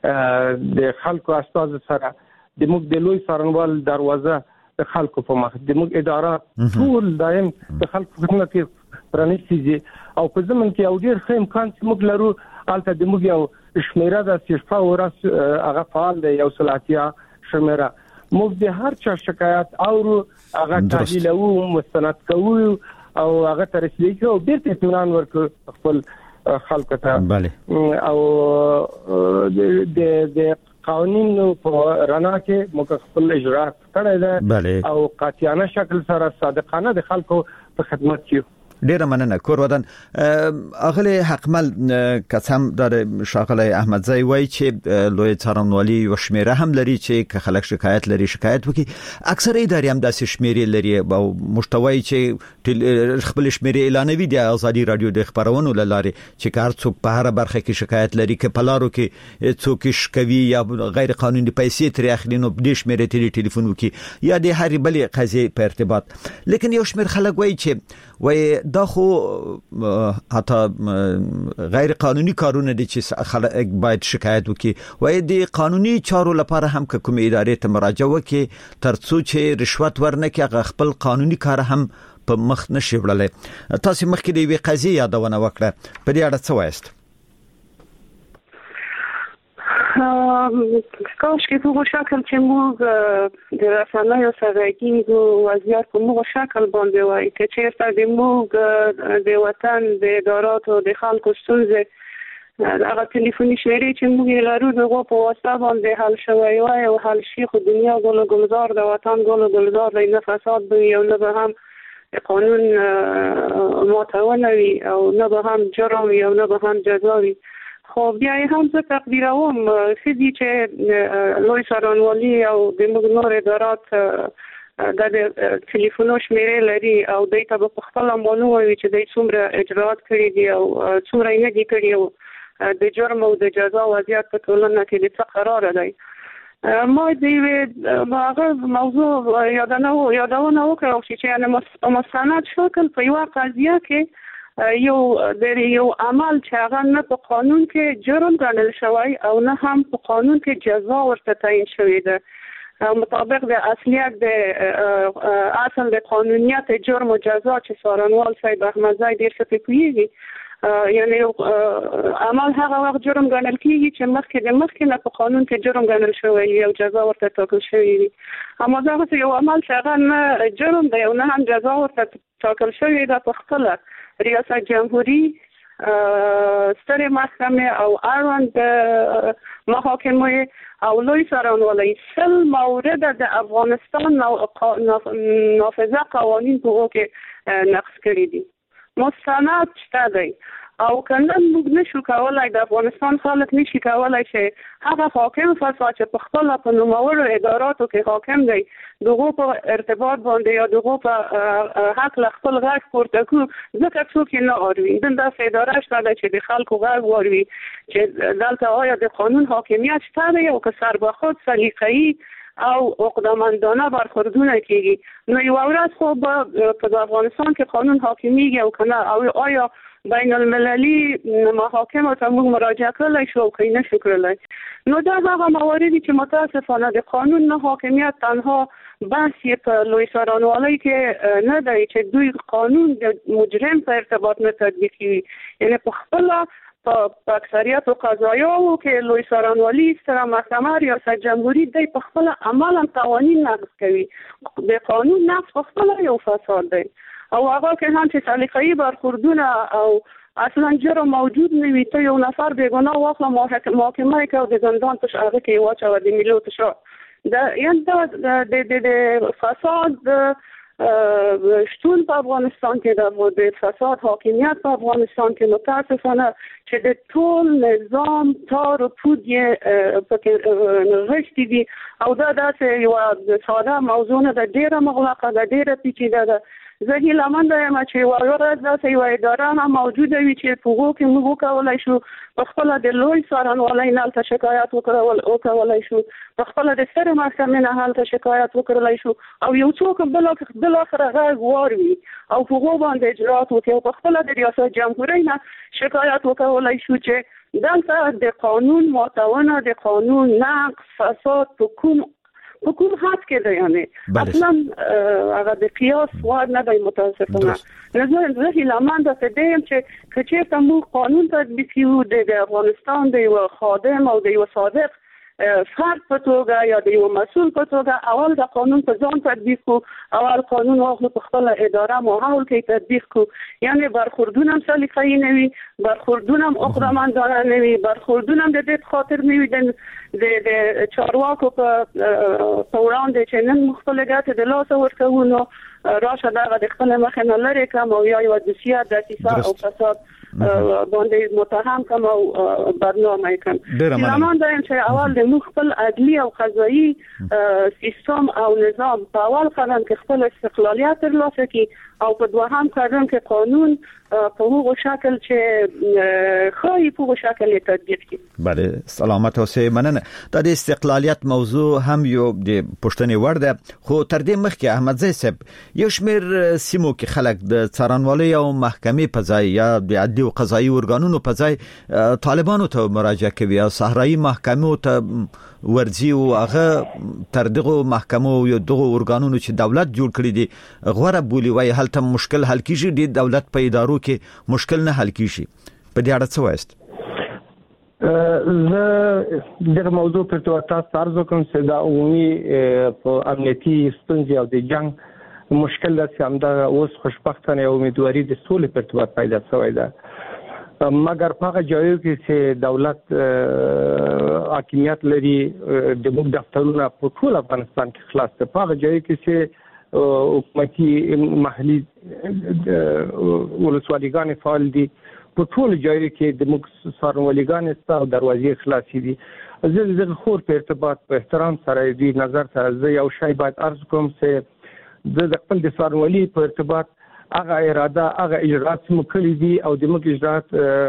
د خلکو استازو سره د موږ د لوی څارنوال دروازه د خلکو په مخ د موږ ادارات ټول دایم د خلکو خدمت کې پرانیستي دي او په زمن کې یو ډېر ښه امکان چې موږ لرو هلته د موږ یو شمیره ده چې شپه ورځ هغه فعال دی، یو سل اتیا شمیره. موږ د هر چا شکایت اورو، هغه تحلیلوو، مستند کوو او هغه ته رسیدګي کوو او بیرته اطمینان ورکړو خپل خلکو ته. او د قوانینو په رڼا کې موږ خپل اجراءات کړی ده او قاطعانه شکل سره صادقانه د خلکو په خدمت کې. ډیره مننه کور ودان. اغلی حقمل قسم در شاغلی احمدزی وای چې لوی څارنوالي یو شمیره هم لري چې خلک شکایت لري شکایت وکي. اکثر ادارې هم داسې شمیرې لري او مشتوي چې خپل شمیره اعلانوي د ازادي رادیو د خبرونو لاري چې کار څوک په هر برخه کې شکایت لري کې پلارو کې څوک شکوي یا غیر قانوني پیسې تر اخلي نو د شمیره ټلیفون وکي یا د هر بل قضیه په ارتباط. لیکن یو شمیر خلک وای چې وای دا خو حتی غیر قانوني کارونه دي چې خلک باید شکایت وکي. وای د قانوني چارو لپاره هم کوم ادارې ته مراجعه وکي ترڅو چې رشوت ورنکي هغه خپل قانوني کار هم په مخ نشي وړلای. تاسو مخکې د وی قضیه یادونه وکړه، په دې اړه څه وایست؟ کاش که په شکل چې موږ د رسنیو سره کېږو وضعیت په موږ شکل باندې وای که چېرته د موږ د وطن د اداراتو د خلکو ستونزې هغه ټلیفوني شمیرې چې موږ لرو د هغو په واسطه باندې حل شوی وای او حل شي، خو دنیا ګل و ګلزار د وطن ګل و ګلزار دی، نه فساد به وي او نه به هم د قانون ماتونه وي او نه به هم جرم وي او نه به هم جزا وي. خو بیا یې هم زه تقدیروم ښه دي چې لوی څارنوالي او د موږ نور ادارات د ټلیفونو شمیرې لري او دوی ته به په خپله معلومه وي چې دوی څومره اجراات کړي دي او څومره یې نه دي کړي او د جرم او د جزا وضعیت په ټولنه کې د څه قراره دی. ما د یوې هغه موضوع یادونه وکړه چې مستند شکل په یوه قضیه کې یو عمل چې هغه نه په قانون کې جرم ګڼل شوی او نه هم په قانون کې جزا ورته تعیین شوې ده. مطابق د اصلیت د اصل د قانونیت جرم و جزا چې څارنوال صاحب احمدزی ډیر څه پوهیږي یعنی عمل هغه وخت جرم ګڼل کیږي چې مخکې نه په قانون کې جرم ګڼل شوی او جزا ورته ټاکل شوی وي. اما دا یو عمل چې هغه نه جرم دی او نه هم جزا ورته ټاکل شوی ده په خپل ریاست جمهوری ستر محکمه او اړوند محاکمه او لوی څارنوالۍ 100 مورد د افغانستان نافذه قوانین په کې نقض کړي دي. مستند شته دی او کنه موږ نشو کولای د افغانستان خلک نشي کولای چې هغه حاکم فساد چې په خپل په نوموړو اداراتو کې حاکم دی دغه په ارتباط باندې یا دغه په حق خپل غږ پورته کو ځکه څوک نه اوري دنده اداره شته چې د خلکو غږ اوري چې دلته آیا د قانون حاکمیت شته دی او که سر به خود سلیقه‌ای او عقدمندانه برخوردونه کیږي. نو یو ورځ خو په افغانستان کې قانون حاکمیږي او کنه او آیا بین المللی محاکم ته موږ مراجعه کولای شو او کینه شو کولای. نو دا هغه مواردی چې متاسفانه د قانون نه حاکمیت تنها بحث په لوی څارنوالۍ کې نه دی چې دوی قانون د مجرم په ارتباط نه تطبیق کوي. یعنی په خپل په اکثریت قضایاو کې لوی څارنوالي ستره محکمه ریاست جمهوری د په خپل عملا قوانین نقض کوي. د قانون نقض په خپل یو فساد دی او هغه کې هم چې سلیقه‌ای برخوردونه او اصلا جرم موجود نه وي ته یو نفر بیگناه واخله محاکمه کې او د زندان په هغه کې واچو د ملت شو دا یعنی د فساد شتون په افغانستان کې د فساد حاکمیت په افغانستان کې متاسفانه چې د ټول نظام تار او پود یې پکې نغښتي دي او دا داسې یو ساده موضوع نه ده، ډیره مغلقه ده، ډیره پیچیده ده. زه هیله منده یم چې یو ورځ داسې یوه اداره هم موجوده وي چې په هغو کې موږ وکولی شو په خپله د لوی څارنوالۍ نه هلته شکایت وکولی شو، په خپله د سترې محکمې نه هلته شکایت وکړلی شو او یو څوک بالاخره غږ واروي او په هغو باندې اجرات وکړي او په خپله د ریاست جمهورۍ نه شکایت وکولی شو چې دلته د قانون ماتونه، د قانون نقض، فساد په کوم حد کې دی، یعنی اصلا هغه د قیاس وړ نه دی متاسفانه. زه هیله منده یم چې که چېرته موږ قانون تطبیق کړو د افغانستان د یو خادم او د یو صادق فرد په توګه یا د یو مسؤل په توګه اول د قانون په ځان تطبیق کو، اول قانون واخلو په خپل اداره ماحول کې تطبیق کو، یعنی برخوردونه هم سلیقه‌ای نه وي، برخوردونه هم عقدمندانه نه وي، برخوردونه هم د دې خاطر نه وي د چارواکو په وړاندې چې نن خپل ګټې د لاسه ورکوو نو راشه دغه د خپل مخې نه لرې کړم او یا یوه دوسیه دسیسه او فساد باندې متهم کړم او بدنامه یې کړم. زمان دایم چې اول د موږ خپل عدلي او قضایي سیستم او نظام په اول قدم کې خپل استقلالیت ترلاسه کړي او په دوهم قدم کې قانون په هغه شکل چې خواهی په هغه شکل یې تطبیق کړي. بله، سلامت اوسئ. مننه. دا د استقلالیت موضوع هم یو د پوښتنې وړ ده، خو تر دې مخکې احمدزی صاحب یو شمېر سیمو کې خلک د څارنوالۍ او محکمې په ځای یا د عدلي او قضایي ارګانونو په ځای طالبانو ته مراجعه کوي او صحرایي محکمو ته ورځي او هغه تر دغه محکمو یو دغه ارګانونو چې دولت جوړ کړی دي غوړه بولی وای هلته مشکل حل کیږي، د دولت په ادارو کې مشکل نه حل کیږي. په دې اړه څه وایست؟ زه دغه موضوع پر تاسو عرض کوم چې دا عمومي په امنیتي ستونزې او د جنگ مشکل د همدا اوس خوشبختانه او امیدواري د سولې پر تاسو پیدا شوی ده، مګر په هغه ځایو کې چې دولت حاکمیت لري د موږ دفترونه په ټول افغانستان کې خلاص دي، په هغه ځایو کې چې حکومتي محلي ولسوالیګان فعال دي، په ټول ځایو کې د موږ څارنوالېګان او دروازې خلاصې دي. زه د خور په ارتباط په احترام سره دی نظر سره زه یو شی باید عرض کوم چې د خپل د څارنوالۍ په ارتباط هغه اراده هغه اجرات مو کړی دي او د موږ اجرات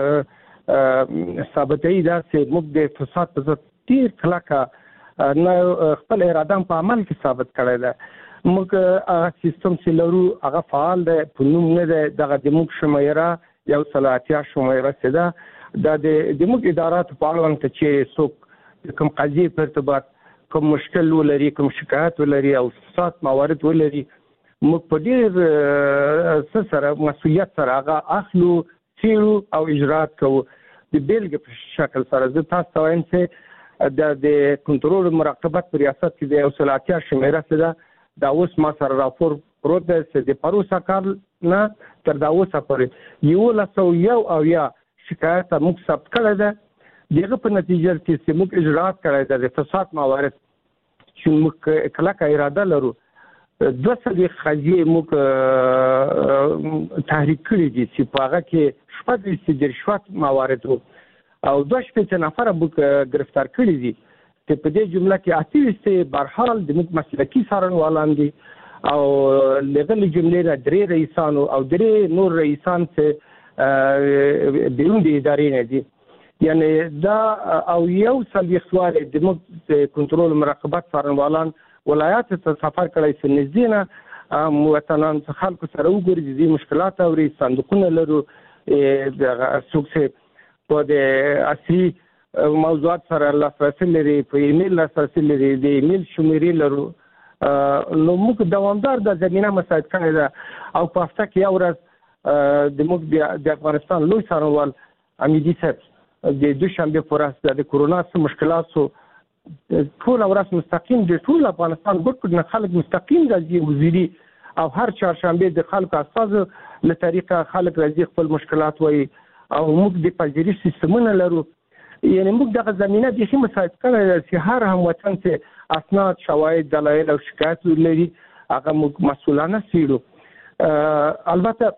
ثابتوي دا چې موږ د فساد په ضد ډېر کلکه نه خپل اراده په عمل کې ثابت کړی ده. موږ هغه سیستم چې لرو هغه فعال دی، په نوم نه دی، دغه د موږ شمیره یو صلاحیتیا شمیره چې ده د موږ ادارات په اړوند چې څوک کوم قضیې په ارتباط کوم مشکل ولري کوم شکایت ولري او فساد موارد ولري موږ په ډېر سره مسؤلیت سره هغه اخلو څیړو او اجرات کوو د بیلګې په شکل سره زه تاسو ته وایم چې د کنټرول مراقبت په ریاست کې د 180 شمیره څخه دا اوس ما سره راپور پروت دی چې د پروسه کال نه تر دا اوسه پورې 1101 شکایت موږ ثبت کړی ده دغه په نتیجه کې موږ اجرات کړی ده د فساد موارد چې موږ کلکه اراده لرو 200 قضیې موږ تحریک کړي دي چې په هغه کې شپږ د رشوت موارد او 2 نفر موږ گرفتار کړي دي چې په دې جمله کې 28 برحال د موږ مسلکي څارنوالان دي او لغل جملې نه 3 رئیسان او 3 نور رئیسان چې بیرون دي ادارې نه دي یعنی دا او یو سلوخوار د موږ کنټرول مراقبت څارنوالان ولایات ته سفر کړی چې نږدې موطنان خلکو سره وګوري د مشکلات او صندوقونه لرو د سوکسه په د اصلي موضوعات سره لاسرسي لري په ایمیل لاسرسي لري د ایمیل شمیرې لرو نو موږ دوامدار د زمينه مساعد کړی دا او په هفته کې یو ورځ د موږ د افغانستان لوی څارنوال امیدي صاحب د دوشنبه پر ورځ د کورونا سره مشکلاتو ټول ورځ مستقیم د ټول افغانستان ګډ خلک مستقیم راځي وزیری او هر چهارشنبه د خلکو اساس له طریقه خلک راځي خپل مشکلات وایي او موږ د پذیری سیستمونه لرو یعنی موږ دغه زمينه د هي مساعد کړی چې هر هموطن چې اسناد شواهد دلایل او شکایت لري هغه موږ مسؤلانه سیړو البته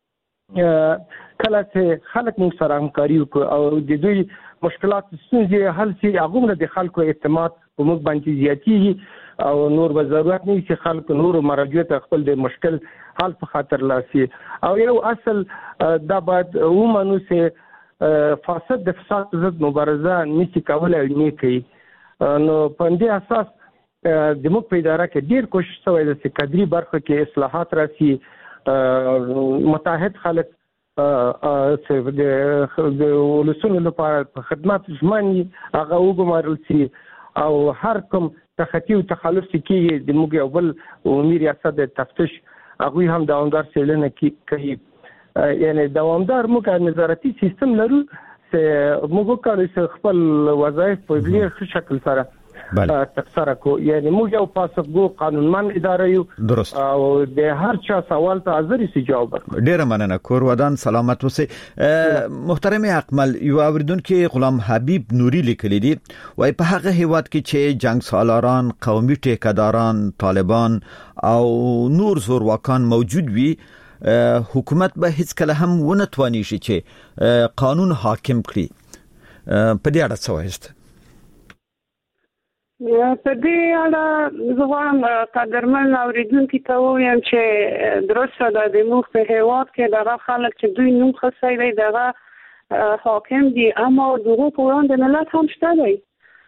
کله چې خلک موږ سره همکاري وکړي او د دوی مشکلات ستونزې حل شي هغه د خلکو اعتماد په موږ باندې زیاتېږي او نور به ضرورت نه چې خلک نور مراجعه ته خپل د مشکل حل په خاطر لاسي او یو اصل دا باید ومنو چې فساد د فساد ضد مبارزه نشي کولای نه کوي نو په دې اساس د موږ په اداره کې ډیر کوشش شوی دی چې کادري برخه کې اصلاحات راشي متحد خلک چې د ولسونو لپاره خدمات ژمني هغه وګمارل شي او هر کوم تخطي او تخلف کیږي د موږ یو بل عمومي ریاست د تفتیش هغه هم دوامدار څېړنه کوي یعنی دوامدار موږ نظارتي سیستم لرو چې موږ کولای شو خپل وظایف په ډیر ښه شکل سره تکثر کو یعنی موږ یو پاسخګو قانونمن اداره یو درست او د هر چا سوال ته حاضر سي جواب ورکړي ډیر مننه کور ودان سلامت اوسئ محترم اکمل یو اوریدونکو غلام حبیب نوري لیکلی دی وای په هغه هیواد کې چې جنگ سالاران قومي ټیکداران طالبان او نور زورواکان موجود وي حکومت به هیڅ کله هم ونتواني شي چې قانون حاکم کړي په دې اړه څه وایست په دې اړه زه وایم قدرمن اوریدونکو ته وایم چې درسته ده د موږ په هیواد کې دغه خلک چې دوی نوم خصای دی دغه حاکم دي اما دغه په وړاندې ملت هم شته دی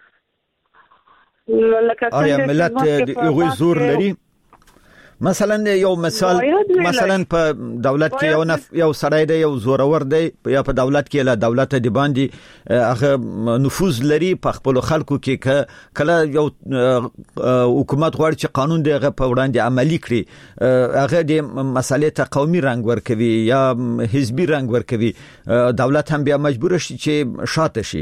آیا ملت یو زور لري مثلا یو مثال مثلا په دولت کې یو سړی دی یو زورور دی یا په دولت کې له دولت دی باندې هغه نفوذ لري په خپل خلکو کې کله یو حکومت غواړي چې قانون دغه په وړاندې عملی کړي هغه د مسالې ته قومي رنګ ورکوي یا حزبي رنګ ورکوي دولت هم بیا مجبور شي چې شاته شي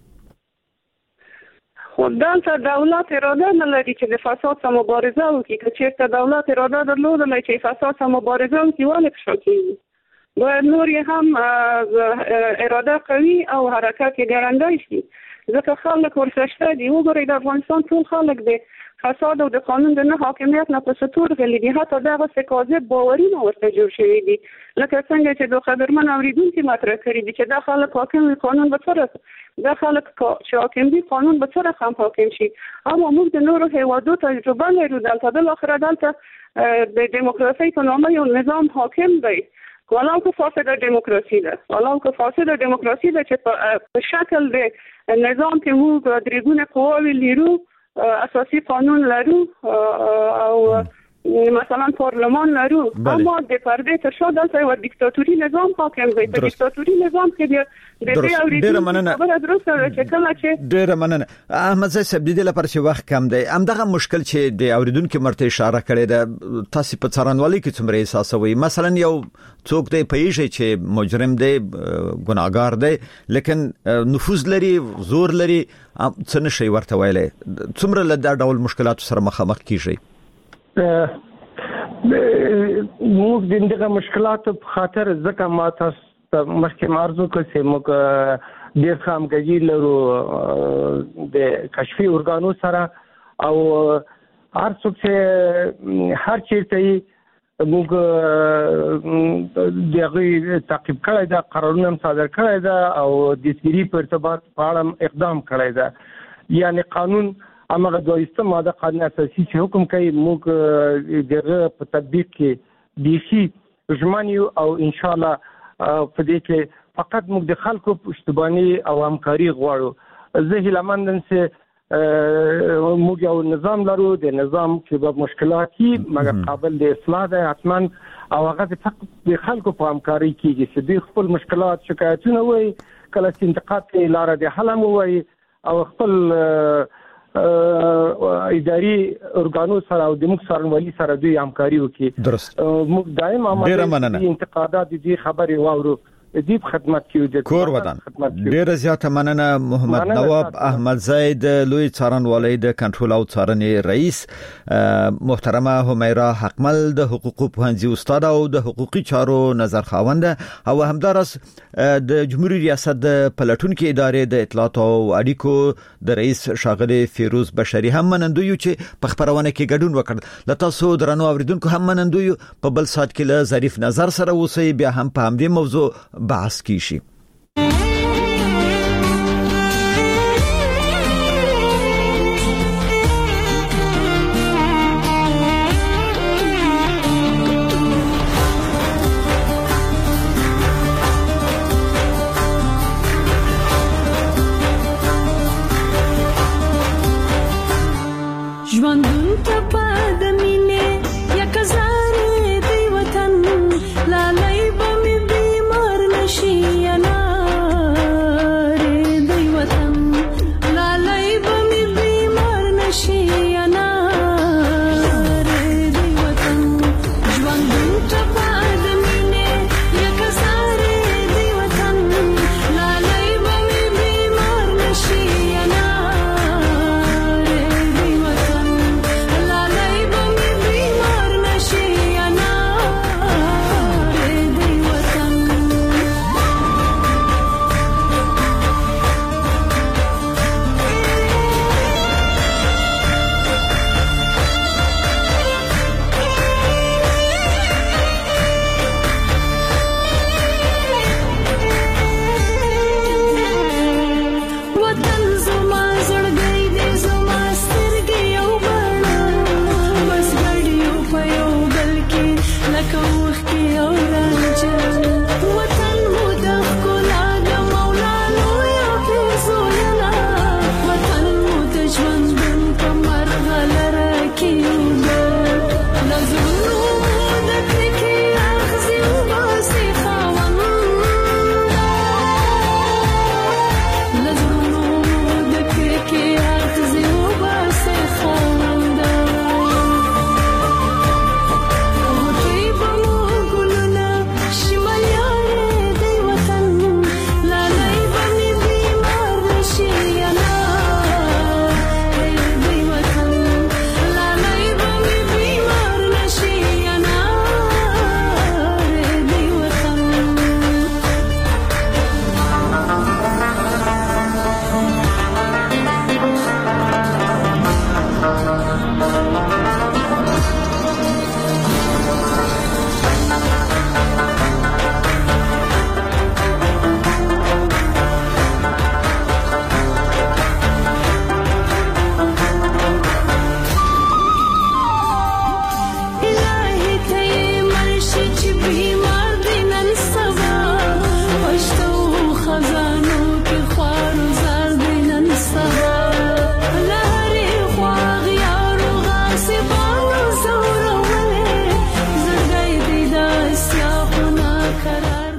دلته دولت اراده نه لري چې د فساد سره مبارزه وکړي که چېرته دولت اراده درلودلای چې فساد سره مبارزه وکړي ولې پشا کېږي باید نور یې هم اراده قوي او حرکت یې ګړندی شي ځکه خلک ورسره شته دي وګورئ د افغانستان ټول خلک د فساد او د قانون د نه حاکمیت نه په سطور غلي دي حتی دغه کاذب باورونه ورته جوړ شوي دي لکه څنګه چې د قدرمن اوریدونکو مطرح کړي دي چې د خلک حاکم قانون به سره دا خلک چې حاکم دي قانون به سره هم حاکم شي اما موږ د نورو هیوادو تجربه لرو دلته بالاخره دلته د دیموکراسي په نامه یو نظام حاکم دی ولو که فاسده دموکراسي ده ولو که فاسده دموکراسي ده چې په شکل د نظام کې موږ درې ګونه قواوې لرو اساسي قانون لرو او مثلا پارلمان لرو اما د پرده تر شا دلته یو دیکتاتوري نظام حاکم دی. په دیکتاتوري نظام کې د دې اوریدونکو خبره درسته چې کله چې ډیر مننه احمد زاهد صاحب د دې لپاره چې وخت کم دی همدغه مشکل چې د اوریدونکو مرته اشاره کړې ده تاسو په څارنوالۍ کې څومره احساسوي مثلا یو څوک دی پېژې چې مجرم دی ګناګار دی لیکن نفوذ لري زور لري څه نشي ورته ویلای څومره له دا ډول مشکلاتو سره مخامخ کیږي موږ دغه مشکلاتو په خاطر ځکه ما تاسو مخکې مرزو کې چې موږ ډېر همغږي لرو د کشفي ارګانو سره او هر څوک چې هر چیرته موږ دغه تعقیب کړی دا قرارونه صادر کړی دا او د سپری په ارتباط په اړه اقدام کړی دا یعنی قانون امغه دویسته ماده قانون اساسي چې حکم کوي موږ دغه په تطبیق کې دیشي ژمنیو او ان شاء الله په دې کې فقط موږ د خلکو پښتبانی او همکاري غواړو. زه هیلمندم چې موږ یو نظام لرو د نظام کې به مشکلاتي مګر قابل د اصلاح ده حتما او هغه فقط د خلکو په همکاري کېږي چې د خپل مشکلات شکایتونه وي کله چې انتقاد کې لار د حل وي او خپل اداري ارګانو سره او د موږ څارنوالۍ سره دوی همکاري وکړي. درست موږ دائم عمل انتقادات دي خبري واورو دې خدمت کیو کور ودان ډیره زیاته مننه محمد نواب احمد زاهد لوی څارنوالۍ د کنټرول او څارنې رئیس محترمه همیرا حقمل د حقوقو پوهنځي استاد او د حقوقي چارو نظر خاوند او همدارس د جمهوریت ریاست د پلټونکو ادارې د اطلاعات او اړیکو د رئیس شاغلي فیروز بشری هم منندوی چې په خبرونه کې ګډون وکړ لته سو درنو اوریدونکو هم منندوی په بل سات کې له ظریف نظر سره اوسې بیا هم په همدې موضوع بحث کیشي.